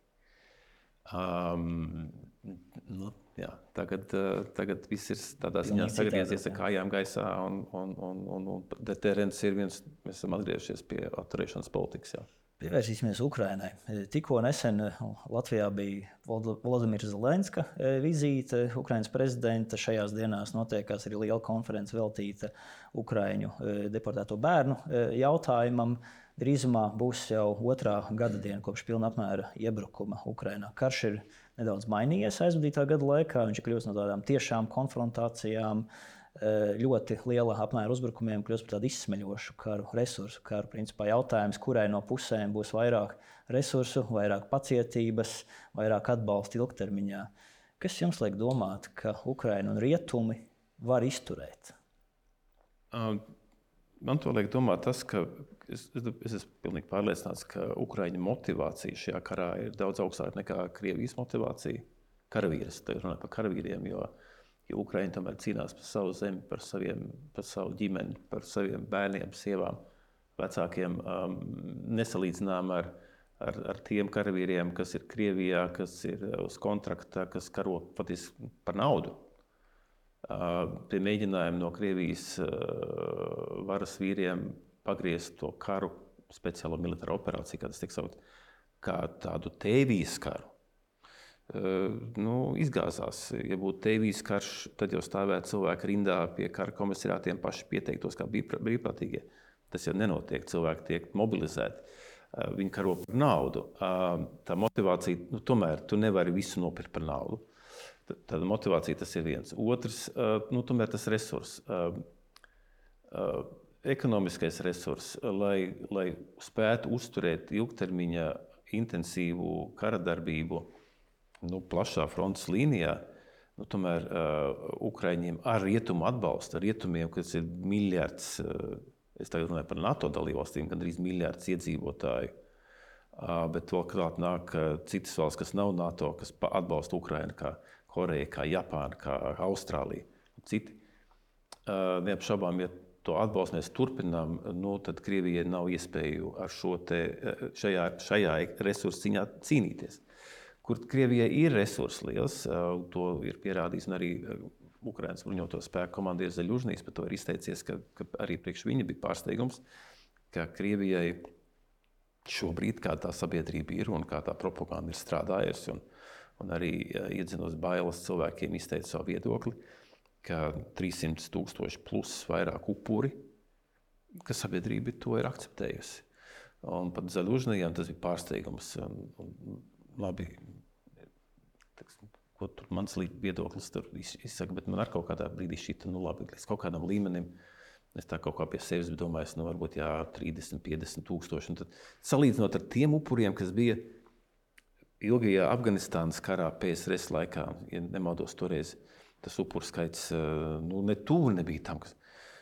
[SPEAKER 1] Um, nu, jā, tagad, tagad viss ir tādā ziņā sagriezies ar kājām gaisā, un, un, un, un, un deterrence ir viens, mēs esam atgriežies pie atturēšanas politikas. Jā.
[SPEAKER 2] Pievērsīsimies Ukrainai. Tikko nesen Latvijā bija Volodimira Zelenska vizīte, Ukrainas prezidenta. Šajās dienās notiekās arī liela konference veltīta Ukraiņu deportēto bērnu jautājumam. Drīzumā būs jau otrā gada diena kopš pilna apmēra iebrukuma Ukrainā. Karš ir nedaudz mainījies aizvadītā gada laikā. Viņš ir kļuvis no tādām tiešām konfrontācijām, ļoti liela apmēra uzbrukumiem, kļūst par tādu izsmeļošu karu, resursu karu. Principā jautājums, kurai no pusēm būs vairāk resursu, vairāk pacietības, vairāk atbalsta ilgtermiņā. Kas jums liek domāt, ka Ukraina un rietumi var izturēt?
[SPEAKER 1] Um. Man to liek domāt tas, ka es, es, es esmu pilnīgi pārliecināts, ka Ukraiņu motivācija šajā karā ir daudz augstāka nekā Krievijas motivācija. Karavīrs, tagad runāju par karavīriem, jo, jo Ukraiņi tomēr cīnās par savu zemi, par, saviem, par savu ģimeni, par saviem bērniem, sievām, vecākiem, um, nesalīdzinām ar, ar, ar tiem karavīriem, kas ir Krievijā, kas ir uz kontrakta, kas karo patiesi par naudu. Pie mēģinājuma no Krievijas varas vīriem pagriezt to karu, speciālo militāro operāciju, kā tas tiek saukt, kā tādu tēvijas karu. Nu, izgāzās. Ja būtu tēvijas karš, tad jau stāvētu cilvēki rindā pie kara komisariātiem, paši pieteiktos kā brīvprātīgie. Tas jau nenotiek, cilvēki tiek mobilizēti. Viņi karo par naudu. Tā motivācija, nu, tomēr tu nevari visu nopirkt par naudu. Tāda motivācija tas ir viens. Otrs, nu, tomēr tas resurs, ekonomiskais resurs, lai, lai spētu uzturēt ilgtermiņa intensīvu kara darbību, nu, plašā frontes līnijā, nu, tomēr Ukraiņiem ar rietumu atbalstu, ar rietumiem, kas ir miljards, es tagad runāju par NATO dalībvalstīm, gandrīz miljards iedzīvotāju, bet vēl klāt nāk citas valsts, kas nav NATO, kas atbalsta Ukrainu, kā Koreja, kā Japāna, kā Austrālija un citi. Neapšaubām, ja to atbalstu mēs turpinām, nu, tad Krievijai nav iespēju ar šo te, šajā, šajā resursu ciņā cīnīties. Kur Krievijai ir resursi liels, to ir pierādījis un arī Ukrainas bruņoto spēku komandieris Zaļužnīs par to ir izteicies, ka, ka arī priekš viņa bija pārsteigums, ka Krievijai šobrīd kā tā sabiedrība ir un kā tā propaganda ir strādājusi. Un, un arī iedzinot bailes cilvēkiem izteica savu viedokli, ka trīssimti tūkstoši plus vairāk upuri, ka sabiedrība to ir akceptējusi. Un pat Zaļužnijam tas bija pārsteigums. Un, un, labi, teks, ko tur mans viedoklis tur izsaka, bet man ar kaut kādā brīdī šita, nu labi, līdz kaut kādam līmenim, es tā kaut kā pie sevis domāju, nu varbūt jā, trīsdesmit, piecdesmit tūkstoši. Un tad salīdzinot ar tiem upuriem, kas bija ilgajā Afganistānas karā P S R S laikā, ja nemaldos toreiz, tas upuru skaits nu, ne tuvu nebija tam, kas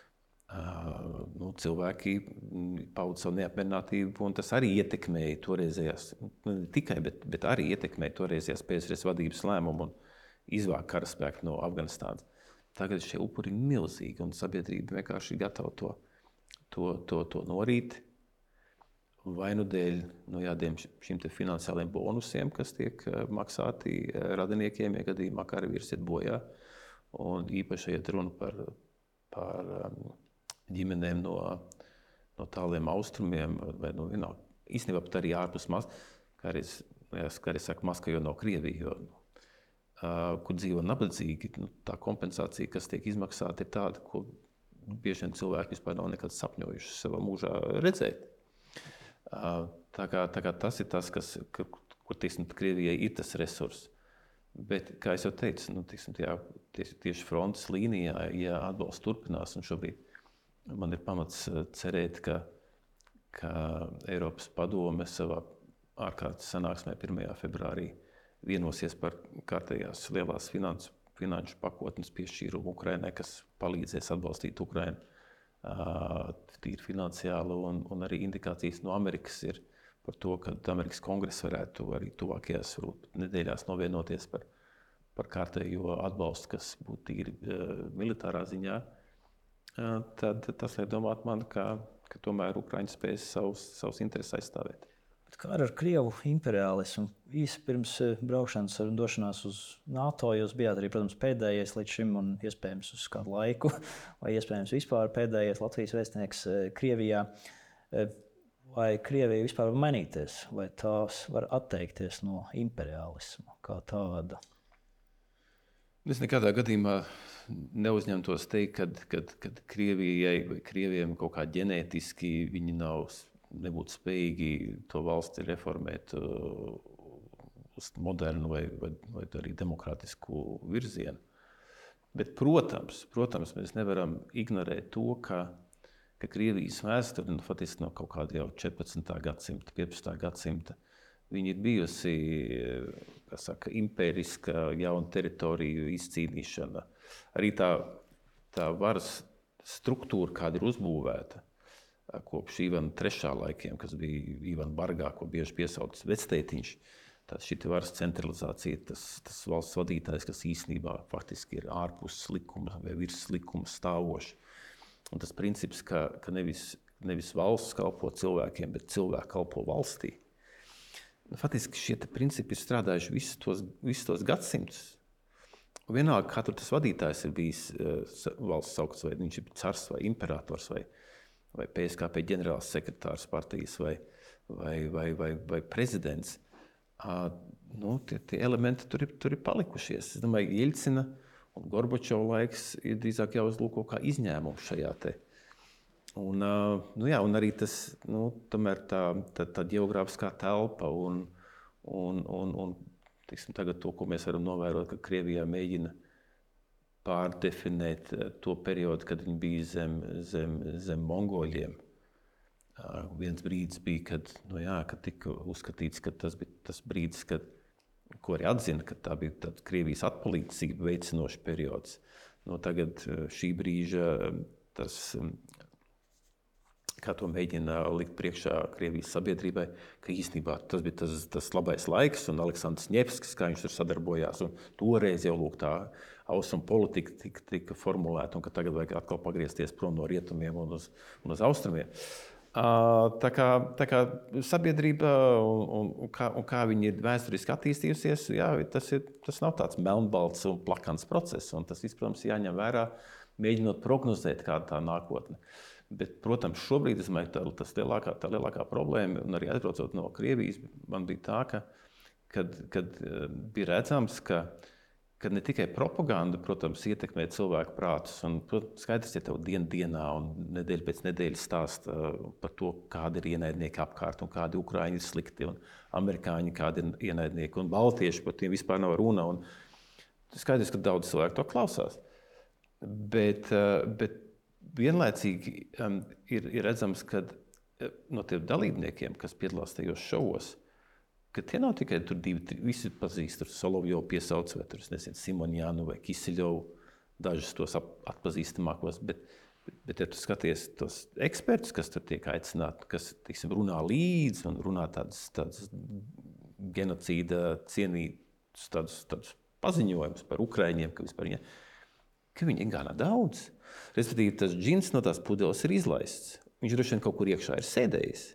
[SPEAKER 1] uh, nu, cilvēki pauda savu neapmierinātību, un tas arī ietekmēja toreizējās, ne tikai, bet, bet arī ietekmēja toreizējās P S R S vadības lēmumu un izvākt karaspēku no Afganistānas. Tagad šie upuri ir milzīgi, un sabiedrība vienkārši gatava to, to, to, to norīt. Vai nu dēļ no jādiem šim te finansiāliem bonusiem, kas tiek maksāti radiniekiem, ja gadījumā karavīrs iet bojā. Un īpaši iet runa par, par ģimenēm no, no tāliem austrumiem, vai no vienā, īstenībā pat arī ārpus Mas, kā arī, kā arī saka, Maska jau nav Krievija, jo, uh, kur dzīvo nabadzīgi, nu, tā kompensācija, kas tiek izmaksāta, ir tāda, ko bieži vien cilvēki vispār nav nekad sapņojuši savā mūžā redzēt. Tā kā, tā kā tas ir tas, kas, kur, kur tiksim, Krievijai ir tas resurs. Bet, kā jau teicu, nu, tiksim, tajā, tieši, tieši frontes līnijā, ja atbalsts turpinās, un šobrīd man ir pamats cerēt, ka, ka Eiropas padome savā ārkārtas sanāksmē pirmajā februārī vienosies par kārtējās lielās finansu, finanšu pakotnes piešķīrumu Ukrainai, kas palīdzēs atbalstīt Ukrainu tīri finansiāli, un, un arī indikācijas no Amerikas ir par to, ka Amerikas kongress varētu arī tuvākajās nedēļās novienoties par, par kārtējo atbalstu, kas būtu tīri uh, militārā ziņā, uh, tad tas liek domāt man, ka, ka tomēr Ukraiņa spēs savus, savus intereses aizstāvēt.
[SPEAKER 2] Kā ar Krievu imperiālismu? Īsi pirms braukšanas un došanās uz NATO jūs bijāt arī, protams, pēdējais līdz šim un iespējams uz kādu laiku, vai iespējams vispār pēdējais Latvijas vēstnieks Krievijā. Vai Krievija vispār var mainīties, vai tās var atteikties no imperiālisma kā tāda?
[SPEAKER 1] Es nekādā gadījumā neuzņemtos teikt, kad, kad, kad Krievijai vai Krieviem kaut kā ģenētiski viņi nav, nebūtu spējīgi to valsti reformēt uh, uz modernu vai, vai, vai arī demokrātisku virzienu. Bet, protams, protams, mēs nevaram ignorēt to, ka ka Krievijas vēsture, nu, faktiski no kaut kāda jau četrpadsmitā gadsimta, piecpadsmitā gadsimta, viņa ir bijusi, kā saka, impēriska jauna teritoriju izcīnīšana. Arī tā, tā varas struktūra, kāda ir uzbūvēta kopš Ivana trešā laikiem, kas bija Ivana Bargā, ko bieži piesauc vectētiņš, tā šī varas centralizācija, tas, tas valsts vadītājs, kas īstenībā faktiski ir ārpus likuma vai virs likuma stāvošs. Un tas princips, ka, ka nevis, nevis valsts kalpo cilvēkiem, bet cilvēki kalpo valstī. Faktiski šie principi ir strādājuši visus tos, visus tos gadsimtus. Un vienalga, kā tur tas vadītājs ir bijis valsts saukts, vai viņš ir cars vai imperators vai, vai P S K P ģenerāls sekretārs partijas vai, vai, vai, vai, vai prezidents. Nu, tie, tie elementi tur ir, tur ir palikušies. Es domāju, Jeļcina un Gorbačova laiks ir drīzāk jāuzlūko kā izņēmums šajā te. Un, nu jā, un arī tas, nu, tomēr tā, tā, tā ģeogrāfiskā telpa un, un, un, un tiksim, tagad to, ko mēs varam novērot, ka Krievijā mēģina pārdefinēt to periodu, kad viņi bija zem, zem, zem mongoļiem. Viens brīdis bija, kad, nu jā, kad tika uzskatīts, ka tas bija tas brīdis, kad ko arī atzina, ka tā bija Krievijas atpalīdzība veicinošs periods. No tagad šī brīža tas, kā to mēģina likt priekšā Krievijas sabiedrībai, ka īstenībā tas bija tas, tas labais laiks, un Aleksandrs Ņevskis, kā viņš tur sadarbojās, un toreiz jau lūk tā austrumu politika tika, tika formulēta, un ka tagad vajag atkal pagriezties prom no rietumiem un uz, un uz austrumiem. Tā kā, tā kā sabiedrība un, un, un, kā, un kā viņi ir vēsturiski attīstījusies, jā, tas, ir, tas nav tāds melnbalts un plakans process. Un tas, protams, jāņem vērā, mēģinot prognozēt kādu tā nākotni. Bet, protams, šobrīd es domāju, tā, tas lielākā, tā lielākā problēma, un arī atbraucot no Krievijas, man bija tā, ka kad, kad bija redzams, ka ka ne tikai propaganda, protams, ietekmē cilvēku prātus. Un, protams, skaidrs, ja tev dienu dienā un nedēļa pēc nedēļas stāsta par to, kādi ir ienaidnieki apkārt un kādi Ukraiņi ir slikti un amerikāņi kādi ir ienaidnieki un baltieši, par tiem vispār nav runa. Un skaidrs, ka daudz cilvēku to klausās. Bet, bet vienlaicīgi ir, ir redzams, ka no tiem dalībniekiem, kas piedalās tajos šovos, ka tie nav tikai tur divi, tri, visi pazīst, tur Solovjovu piesauc, vai tur, es nezinu, Simonjānu vai Kiseļovu, dažus tos atpazīstamākos, bet, bet, bet ja tu skaties tos ekspertus, kas tur tiek aicināti, kas, tiksim, runā līdzi un runā tādas, tādas genocīda cienītas, tādas, tādas paziņojumus par Ukraiņiem, ka vispār viņa, ka viņi ir gana daudz. Respektīvi, tas džins no tās pudeles ir izlaists. Viņš droši vien kaut kur iekšā ir sēdējis.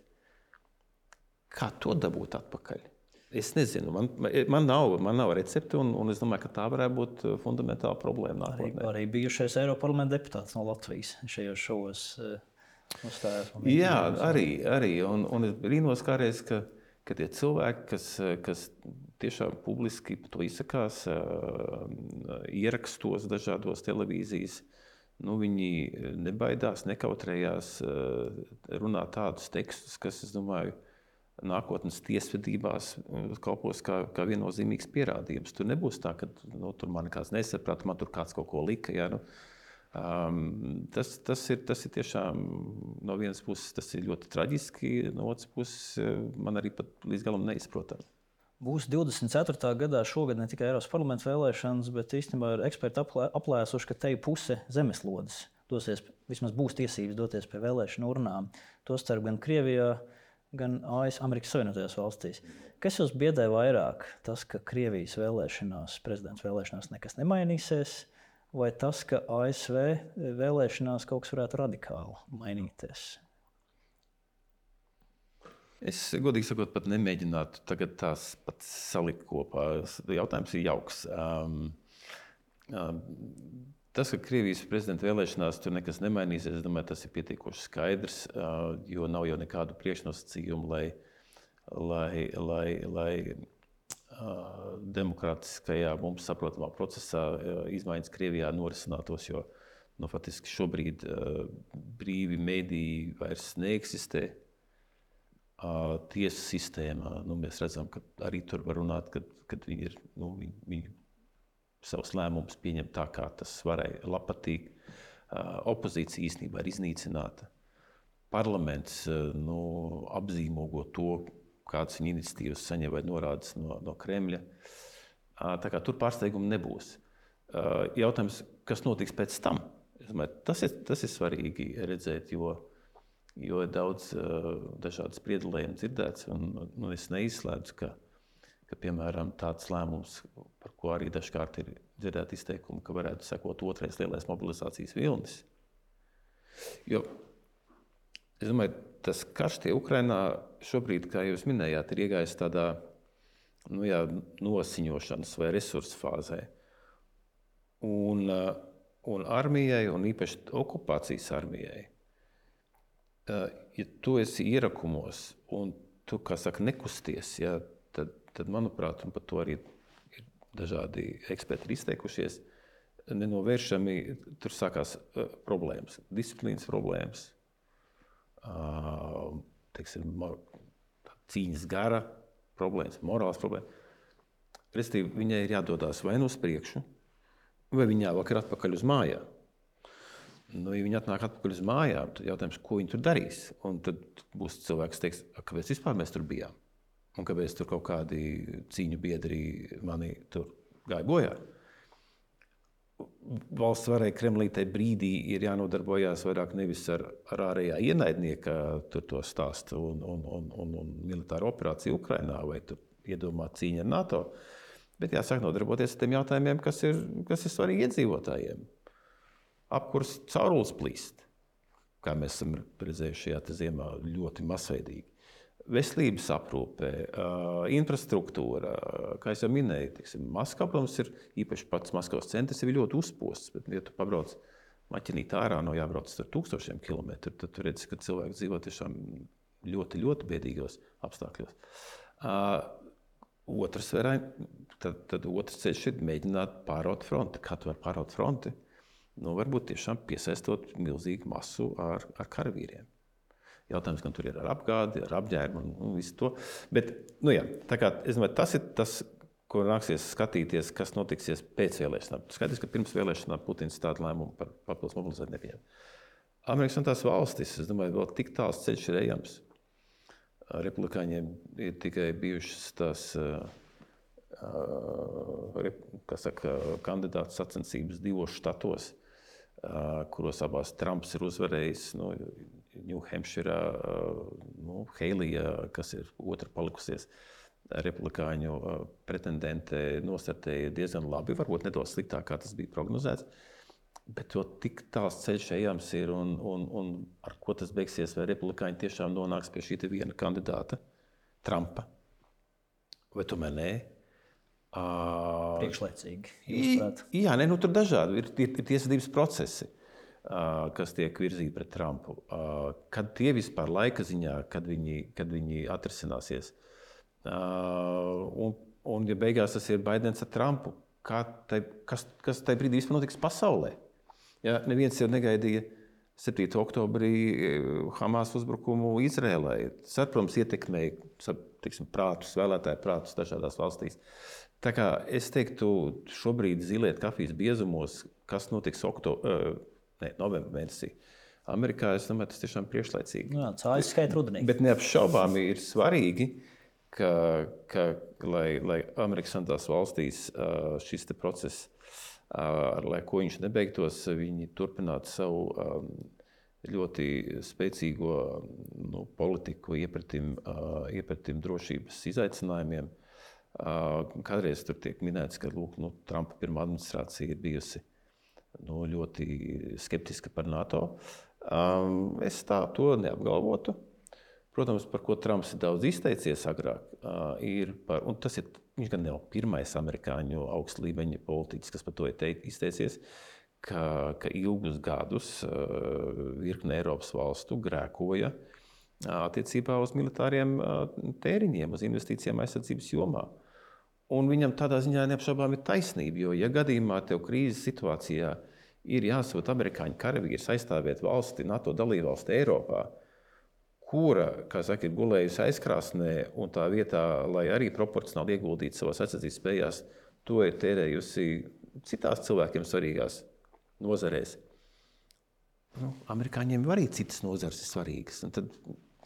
[SPEAKER 1] Kā to dabūt atpakaļ? Es nezinu, man, man, nav, man nav recepti, un, un es domāju, ka tā varētu būt fundamentāla problēma nākotnē.
[SPEAKER 2] Arī, arī bijušais Eiroparlamenta deputāts no Latvijas šajos šovos uzstājās.
[SPEAKER 1] Jā, arī, arī. Un, un es brīnos kādreiz, ka, ka tie cilvēki, kas, kas tiešām publiski to izsakās, ierakstos dažādos televīzijas, nu, viņi nebaidās, nekautrējās runāt tādus tekstus, kas, es domāju, nākotnes tiesvedībās kalpos kā, kā viennozīmīgs pierādījums. Tur nebūs tā, ka nu, tur man kāds nesaprata, man tur kāds kaut ko lika. Ja, nu, um, tas, tas, ir, tas ir tiešām no vienas puses tas ir ļoti traģiski, no otras puses man arī pat līdz galam neizprotami.
[SPEAKER 2] Būs divdesmit ceturtajā gadā šogad ne tikai Eiropas parlamenta vēlēšanas, bet īstenībā ir eksperti aplē, aplēsuši, ka te puse zemeslodes dosies, vismaz būs tiesības doties pie vēlēšanu urnām. Tostarp gan Krievijā, gan A S V Amerikas Savienotajās valstīs. Kas jūs biedē vairāk? Tas, ka Krievijas vēlēšanās, prezidents vēlēšanās nekas nemainīsies, vai tas, ka A S V vēlēšanās kaut kas varētu radikāli mainīties?
[SPEAKER 1] Es, godīgi sakot, pat nemēģinātu tagad tās pat salikt kopā. Jautājums ir jauks. Um, um, tas, ka Krievijas prezidenta vēlēšanās tur nekas nemainīsies, es domāju, tas ir pietiekoši skaidrs, uh, jo nav jau nekādu priekšnosacījumu, lai, lai, lai, lai uh, demokrātiskajā mums saprotamā procesā uh, izmaiņas Krievijā norisinātos, jo nu, faktiski šobrīd uh, brīvi mediji vairs neeksistē. Uh, tiesu sistēmā. Nu, mēs redzam, ka arī tur var runāt, kad, kad viņi, ir, nu, viņi, viņi savus lēmumus pieņem tā, kā tas varēja labpatīk. Uh, opozīcija īstenībā ir iznīcināta. Parlaments uh, nu, apzīmogo to, kādas viņa iniciatīvas saņem vai norādes no, no Kremļa. Uh, tā kā tur pārsteigumu nebūs. Uh, jautājums, kas notiks pēc tam? Es domāju, tas ir, tas ir svarīgi redzēt, jo jo ir daudz uh, dažādu spriedelējumu dzirdēts, un nu, es neizslēdzu, ka, ka, piemēram, tāds lēmums, par ko arī dažkārt ir dzirdēti izteikumi, ka varētu sekot otrais lielais mobilizācijas vilnis. Jo, es domāju, tas karš tie Ukrainā šobrīd, kā jūs minējāt, ir iegājis tādā nu, jā, nosiņošanas vai resursu fāzē. Un, uh, un armijai, un īpaši okupācijas armijai, ja tu esi ierakumos un tu, kā saka, nekusties, ja, tad, tad, manuprāt, un par to arī ir dažādi eksperti izteikušies, nenovēršami tur sākās uh, problēmas, disciplīnas problēmas, uh, teiksim, cīņas gara problēmas, morāls problēmas. Restīvi, viņai ir jādodās vai nu uz priekšu, vai viņa vakar atpakaļ uz mājām. Nu, ja viņi atnāk atpakaļ uz mājām, tad jautājums, ko viņi tur darīs. Un tad būs cilvēks, kas teiks, kāpēc vispār mēs tur bijām? Un kāpēc tur kaut kādi cīņu biedri mani tur gāja bojā? Valsts varai Kremlī tajā brīdī ir jānodarbojās vairāk nevis ar, ar ārējā ienaidnieka tur to stāstu un, un, un, un, un militāru operāciju Ukrainā vai tur iedomāt cīņu ar NATO, bet jāsāk nodarboties ar tiem jautājumiem, kas ir, kas ir svarīgi iedzīvotājiem. Apkurs caurules plīst, kā mēs esam redzējuši šajā ziemā ļoti masveidīgi. Veselības aprūpe, infrastruktūra, kā es jau minēju, tiksim, Maskava, protams, ir īpaši pats Maskavas centrs ir ļoti uzposts, bet, ja tu pabrauc maķinīt ārā, no jābrauc ar tūkstošiem kilometru, tad tu redzi, ka cilvēki dzīvo tiešām ļoti, ļoti biedīgos apstākļos. Uh, otrs, varā, tad, tad otrs ceļš ir mēģināt pāraut fronti. Kā tu vari pāraut fronti? Nu, varbūt tiešām piesaistot milzīgu masu ar, ar karavīriem. Jautājums, gan tur ir ar apgādi, ar apģērbu un, un visu to. Bet, nu jā, tā kā, es domāju, tas ir tas, ko nāksies skatīties, kas notiksies pēc vēlēšanām. Skaidrs, ka pirms vēlēšanām Putins tādu lēmumu par papildus mobilizēt nepieņem. Amerikas un tās valstis, es domāju, vēl tik tāls ceļš ir ejams. Republikāņiem ir tikai bijušas tās uh, kā saka, kandidātu sacensības divos štatos, kuros abās Trumps ir uzvarējis, nu, New Hampshire, nu, Heilija, kas ir otra palikusies republikāņu pretendente, nostartēja diezgan labi, varbūt nedaudz sliktāk, kā tas bija prognozēts, bet to tik tāls ceļš ejams ir un, un, un ar ko tas beigsies, vai republikāņi tiešām nonāks pie šī viena kandidāta, Trumpa, vai tomēr nē?
[SPEAKER 2] Priekšlaicīgi.
[SPEAKER 1] Jā, ne, nu, tur dažādi ir, ir, ir tiesvedības procesi, uh, kas tiek virzīti pret Trumpu. Uh, kad tie vispār laika ziņā, kad viņi, kad viņi atrisināsies. Uh, un, un ja beigās tas ir Baidens ar Trumpu, kā tai, kas, kas tajā brīdī vispār notiks pasaulē? Ja, neviens jau negaidīja septītā oktobrī Hamas uzbrukumu Izrēlai. Tas, protams, ietekmēja tiksim, prātus, vēlētāju prātus dažādās valstīs. Tā kā es teiktu, šobrīd ziliet kafijas biezumos, kas notiks okto, ne, novembrī mēnesī. Amerikā es domāju, tas tiešām priekšlaicīgi.
[SPEAKER 2] Jā, cāļas skaita rudenī. Bet
[SPEAKER 1] neapšaubāmi ir svarīgi, ka, ka lai, lai Amerikas Savienotās valstīs šis te process, lai ko viņš nebeigtos, viņi turpinātu savu ļoti spēcīgo nu, politiku iepratim, iepratim drošības izaicinājumiem. Kādreiz tur tiek minēts, ka lūk, nu, Trumpa pirmā administrācija ir bijusi nu, ļoti skeptiska par NATO. Um, es tā to neapgalvotu. Protams, par ko Trumps ir daudz izteicies agrāk, uh, ir par, un tas ir, viņš gan nav pirmais amerikāņu augsta līmeņa politiķis, kas par to ir teikt, izteicies, ka, ka ilgus gadus uh, virkne Eiropas valstu grēkoja uh, attiecībā uz militāriem uh, tēriņiem, uz investīcijām aizsardzības jomā. Un viņam tādā ziņā neapšaubām ir taisnība, jo ja gadījumā tev krīzes situācijā ir jāsūt amerikāņu karavīrs aizstāvēt valsti, NATO dalībvalsti Eiropā, kura, kā saka, ir gulējusi aizkrāsnē un tā vietā, lai arī proporcionāli ieguldītu savās aizsardzības spējās, to ir tērējusi citās cilvēkiem svarīgās nozarēs. Nu, amerikāņiem arī citas nozares ir svarīgas. Un tad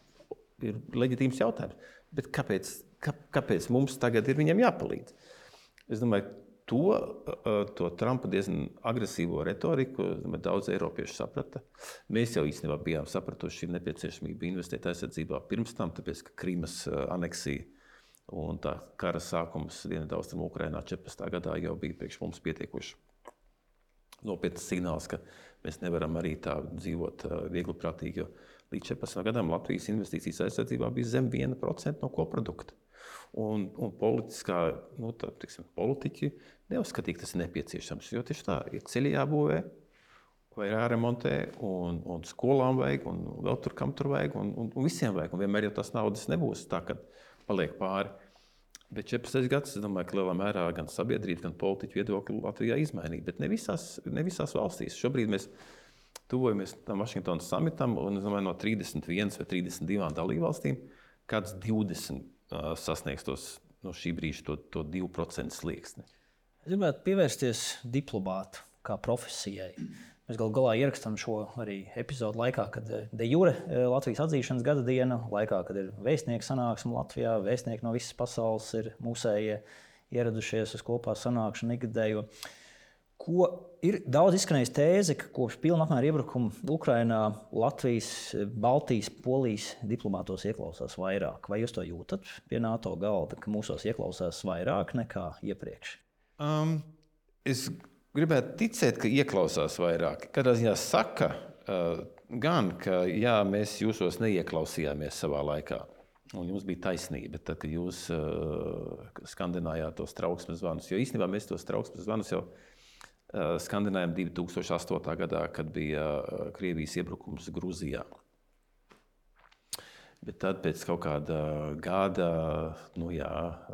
[SPEAKER 1] ir leģitīms jautājums. Bet kāpēc, kā, kāpēc mums tagad ir viņam jāpalīdz? Es domāju, To, to Trumpa diezgan agresīvo retoriku daudz eiropiešu saprata. Mēs jau īstenībā bijām sapratuši nepieciešamību investēt aizsardzībā pirms tam, tāpēc, ka Krimas aneksija un tā kara sākums Dienvidaustrumā Ukrainā četrdesmitā gadā jau bija priekš mums pietiekoši nopietns signāls, ka mēs nevaram arī tā dzīvot viegliprātīgi, jo līdz četrdesmitam gadam Latvijas investīcijas aizsardzībā bija zem viena procenta no koprodukta. Un, un politiskā, nu, tā, tiksim, politiķi neuzskatīja, ka tas ir nepieciešams, jo tieši tā ir ceļi jābūvē, vai jāremontē, un, un skolām vajag, un vēl tur kam tur vajag, un, un, un visiem vajag, un vienmēr jau tas naudas nebūs tā, kad paliek pāri. Bet četrdesmitais gads, es domāju, ka lielā mērā gan sabiedrība, gan politiķu viedokļi Latvijā izmainīja, bet ne visās, ne visās valstīs. Šobrīd mēs tuvojamies tam Vašingtonas samitam, un es domāju, no trīsdesmit viena vai trīsdesmit divi dalībvalstīm, kāds divdesmit sasniegs tos, no šī brīža to, to divu procentu slieksni.
[SPEAKER 2] Es gribētu pievērsties diplomātu kā profesijai. Mēs galu galā ierakstām šo arī epizodu laikā, kad de jure Latvijas atzīšanas gada diena, laikā, kad ir vēstnieku sanāksme Latvijā, vēstnieki no visas pasaules ir mūsējie ieradušies uz kopā sanākšanu ikgadējo. Ko ir daudz izskanējis tēze, ka kopš pilna apmēra iebrukuma Ukrainā Latvijas, Baltijas, Polijas diplomātos ieklausās vairāk. Vai jūs to jūtat pie NATO galda, ka mūsos ieklausās vairāk nekā iepriekš?
[SPEAKER 1] Um, es gribētu ticēt, ka ieklausās vairāk. Kādā ziņā saka uh, gan, ka jā, mēs jūsos neieklausījāmies savā laikā. Un jums bija taisnība, tad, kad jūs uh, skandinājāt tos trauksmes zvanus. Jo īstenībā mēs tos trauksmes zvanus jau skandinājām divi tūkstoši astotajā gadā, kad bija Krievijas iebrukums Gruzijā. Bet tad pēc kaut kāda gada, nu jā,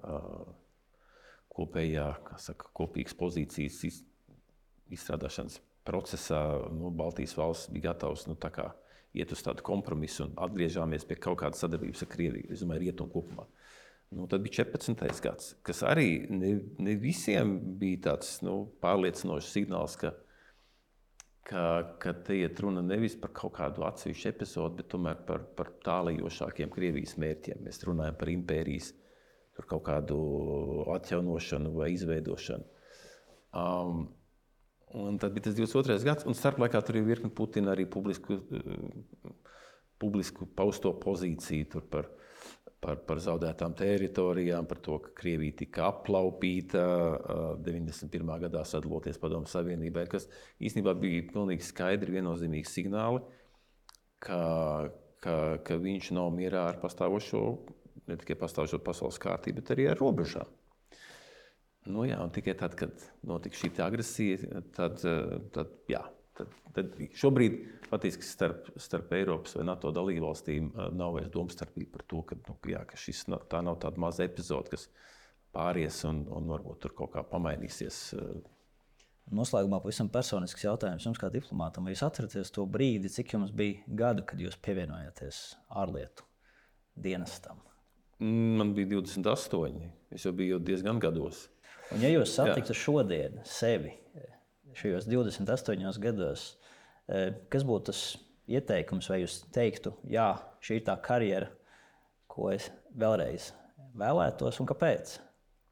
[SPEAKER 1] kopējā, kā saka, kopīgas pozīcijas izstrādāšanas procesā, nu, Baltijas valsts bija gatavs, nu, tā kā iet uz tādu kompromisu un atgriežāmies pie kaut kādas sadarbības ar Krieviju, es domāju, rietumu kopumā. Nu, tad bija četrdesmitais gads, kas arī ne, ne visiem bija tāds nu, pārliecinošs signāls, ka, ka, ka te iet runa nevis par kaut kādu atsevišķu epizodu, bet tomēr par, par tālajošākiem Krievijas mērķiem. Mēs runājam par impērijas par kaut kādu atjaunošanu vai izveidošanu. Um, un tad bija tas divdesmit otrais gads, un starplaikā tur ir virkni Putina arī publisku, publisku pausto pozīciju tur par Par, par zaudētām teritorijām, par to, ka Krievija tika aplaupīta deviņdesmit pirmā gadā sadaloties Padomju Savienībai, kas īstenībā bija pilnīgi skaidri viennozīmīgi signāli, ka, ka, ka viņš nav mierā ar pastāvošo, ne tikai pastāvošo pasaules kārtību, bet arī ar robežām. Nu jā, un tikai tad, kad notika šī agresija, tad, tad jā. Tad, tad šobrīd patiesībā starp, starp Eiropas vai NATO dalībvalstīm nav vairs domstarpība par to, ka, nu, jā, ka šis, tā nav tāda maza epizode, kas pāries un, un varbūt tur kaut kā pamainīsies.
[SPEAKER 2] Noslēgumā pavisam personisks jautājums jums kā diplomātam. Vai jūs atceraties to brīdi, cik jums bija gadu, kad jūs pievienojāties ārlietu dienestam?
[SPEAKER 1] Man bija divdesmit astoņi. Es jau biju diezgan gados.
[SPEAKER 2] Un ja jūs satiktu Jā. šodien sevi šajos divdesmit astoņos gados, kas būtu tas ieteikums, vai jūs teiktu, jā, šī ir tā karjera, ko es vēlreiz vēlētos un kāpēc?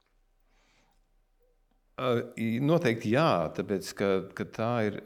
[SPEAKER 1] Noteikti jā, tāpēc, ka, ka tā ir,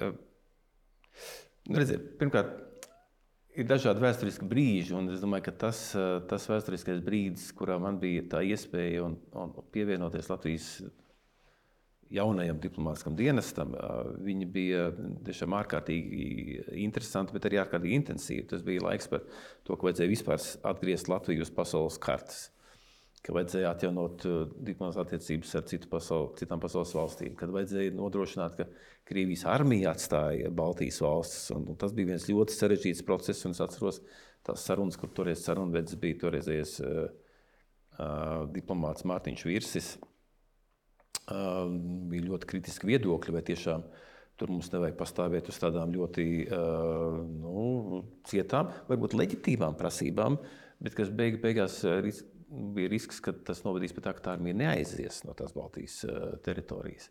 [SPEAKER 1] redziet, pirmkārt, ir dažādi vēsturiski brīži, un es domāju, ka tas, tas vēsturiskais brīdis, kurā man bija tā iespēja un, un pievienoties Latvijas jaunajam diplomātiskam dienestam, viņi bija tiešām ārkārtīgi interesanti, bet arī ārkārtīgi intensīvi. Tas bija laiks par to, ka vajadzēja vispār atgriezt Latviju uz pasaules kartes, ka vajadzēja atjaunot diplomātiskās attiecības ar citu pasauli, citām pasaules valstīm, kad vajadzēja nodrošināt, ka Krievijas armija atstāja Baltijas valstis. Un, un tas bija viens ļoti sarežģīts process, un es atceros tās sarunas, kur toreiz sarunvedis bija toreizējais uh, uh, diplomāts Mārtiņš Virsis. Uh, bija ļoti kritiski viedokļi, vai tiešām tur mums nevajag pastāvēt uz tādām ļoti uh, nu, cietām, varbūt leģitīvām prasībām, bet kas beig, beigās uh, bija risks, ka tas novadīs pie tā, ka tā armija neaizies no tās Baltijas uh, teritorijas.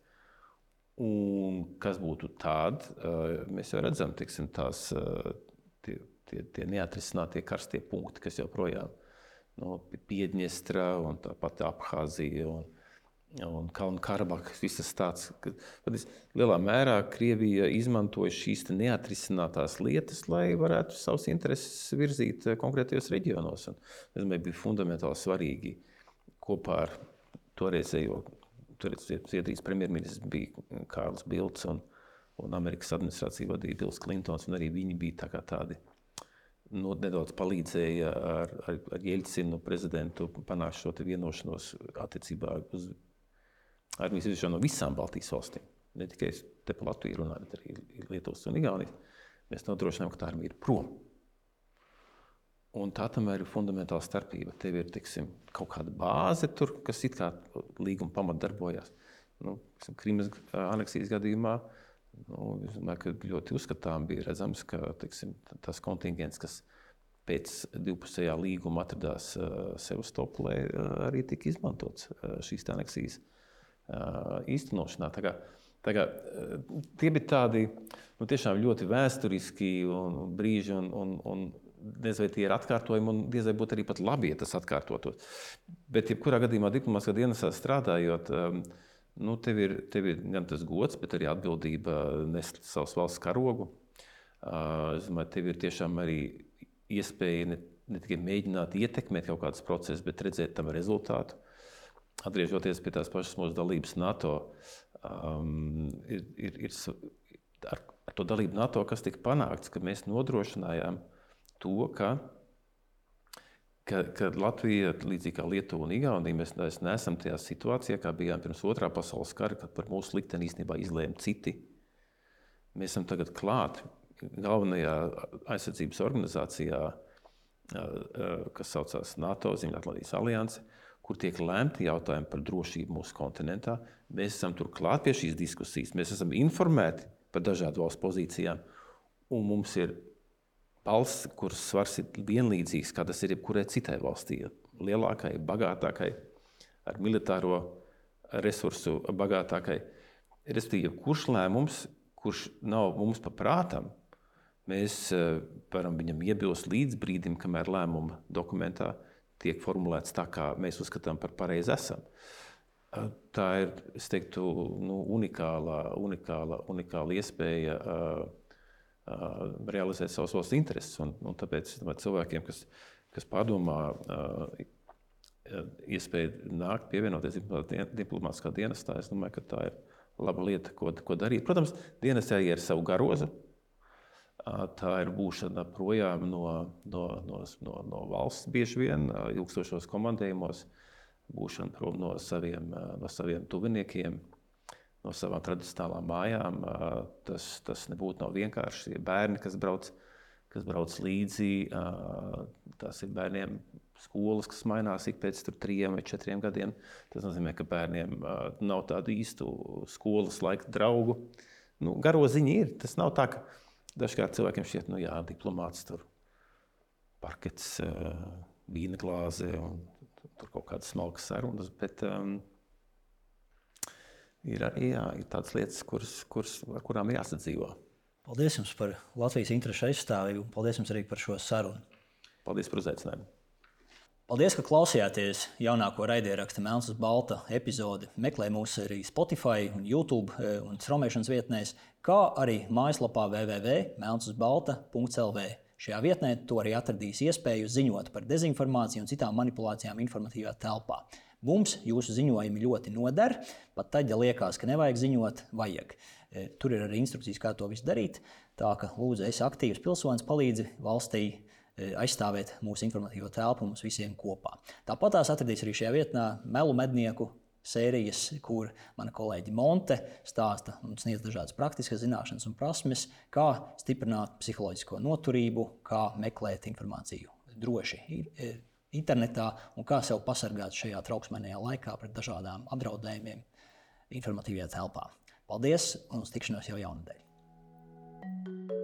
[SPEAKER 1] Un kas būtu tād, uh, mēs jau redzam, tiksim, tās, uh, tie, tie, tie neatrisinātie karstie punkti, kas joprojām no Piedņestra un tāpat Abhāzija un un Kalnu-Karabahas, visas tāds, ka lielā mērā Krievija izmantoja šīs neatrisinātās lietas, lai varētu savus intereses virzīt konkrētajos reģionos. Un, es domāju, bija fundamentāli svarīgi kopā ar toreizējo, toreiz Zviedrijas premjerministrs bija Kārlis Bilds un, un Amerikas administrāciju vadīja Bills Klintons, un arī viņi bija tā kā tādi, nu, nedaudz palīdzēja ar, ar, ar Jeļcinu prezidentu panākt šo te vienošanos attiecībā uz armijas izvešanu no visām Baltijas valstīm. Ne tikai te pa Latviju runāju, bet arī Lietuvas un Igaunijas. Mēs nodrošinām, ka tā armija ir prom. Un tā tomēr ir fundamentāla starpība. Tev ir, tiksim, kaut kāda bāze tur, kas it kā līguma pamat darbojās. Nu, Krimas aneksijas gadījumā, nu, es domāju, ka ļoti uzskatām bija redzams, ka, tiksim, tas kontingents, kas pēc divpusējā līguma atradās uh, Sevastopolē, uh, arī tika izmantots uh, šīs aneksijas īstenošanā. Tā kā, tā kā, tie bija tādi nu, tiešām ļoti vēsturiski un, brīži, un, un, un diez vai tie ir atkārtojumi, un diez vai būtu arī pat labi, ja tas atkārtotos. Bet jebkurā gadījumā diplomātiskā dienestā strādājot, nu, tev ir, tev ir gan tas gods, bet arī atbildība nest savas valsts karogu. Es domāju, tev ir tiešām arī iespēja ne, ne tikai mēģināt ietekmēt kaut kādus procesus, bet redzēt tam rezultātu. Atgriežoties pie tās pašas mūsu dalības NATO, um, ir, ir, ir ar, ar to dalību NATO, kas tika panākts, ka mēs nodrošinājām to, ka, ka, ka Latvija, līdzīgi kā Lietuva un Igaunija, mēs, mēs neesam tajā situācijā, kā bijām pirms otrā pasaules kara, kad par mūsu likteni īstenībā izlēma citi. Mēs esam tagad klāt galvenajā aizsardzības organizācijā, kas saucās NATO, Ziemeļatlantijas alianse, kur tiek lemti jautājumi par drošību mūsu kontinentā. Mēs esam tur klāt pie šīs diskusijas, mēs esam informēti par dažādu valstu pozīcijām, un mums ir balss, kuras svars ir vienlīdzīgs, kā tas ir jebkurai citai valstī, lielākai, bagātākai, ar militāro resursu bagātākai. Respektīvi, kurš lēmums, kurš nav mums pa prātam, mēs varam viņam iebilst līdz brīdim, kamēr lēmuma dokumentā tiek formulēts tā, kā mēs uzskatām par pareizi esam. Tā ir, es teiktu, nu, unikāla, unikāla, unikāla iespēja uh, uh, realizēt savas valsts intereses. Un, un tāpēc domāju, cilvēkiem, kas, kas padomā uh, iespēju nākt, pievienoties diplomātiskā dienestā, es domāju, ka tā ir laba lieta, ko, ko darīt. Protams, dienestā arī ir savu garozu. Tā ir būšana projām no, no, no, no, no valsts bieži vien, ilgstošos komandējumos, būšana prom no saviem, no saviem tuviniekiem, no savām tradicionālām mājām. Tas, tas nebūtu nav vienkārši. Bērni, kas brauc kas brauc līdzi. Tās ir bērniem skolas, kas mainās ik pēc trījiem vai četriem gadiem. Tas nozīmē, ka bērniem nav tādu īstu skolas laika draugu. Nu, garo ziņa ir. Tas nav tā, ka dažkārt cilvēkiem šķiet, nu jā, diplomāts tur parkets, vīna glāze un tur kaut kādas smalkas sarunas, bet um, ir arī jā, ir tādas lietas, kuras, kuras, ar kurām ir jāsadzīvo.
[SPEAKER 2] Paldies jums par Latvijas interešu aizstāvību. Paldies jums arī par šo sarunu.
[SPEAKER 1] Paldies par uzaicinājumu.
[SPEAKER 2] Paldies, ka klausījāties jaunāko raidieraksta Melns uz balta epizodi. Meklē mūs arī Spotify, un YouTube un straumēšanas vietnēs, kā arī mājaslapā w w w punkts melns uz balta punkts l v. Šajā vietnē tu arī atradīsi iespēju ziņot par dezinformāciju un citām manipulācijām informatīvā telpā. Mums jūsu ziņojumi ļoti noder, pat tad, ja liekas, ka nevajag ziņot, vajag. Tur ir arī instrukcijas, kā to visu darīt. Tā ka lūdzu, esi aktīvs pilsonis, palīdzi valstī aizstāvēt mūsu informatīvo telpu mums visiem kopā. Tāpat tās atradīs arī šajā vietnā melu mednieku sērijas, kur mana kolēģi Monte stāsta un sniedz dažādas praktiskas zināšanas un prasmes, kā stiprināt psiholoģisko noturību, kā meklēt informāciju droši internetā un kā sev pasargāt šajā trauksmainajā laikā pret dažādām apdraudējumiem informatīvajā telpā. Paldies un uz tikšanos jau jaunadēļ!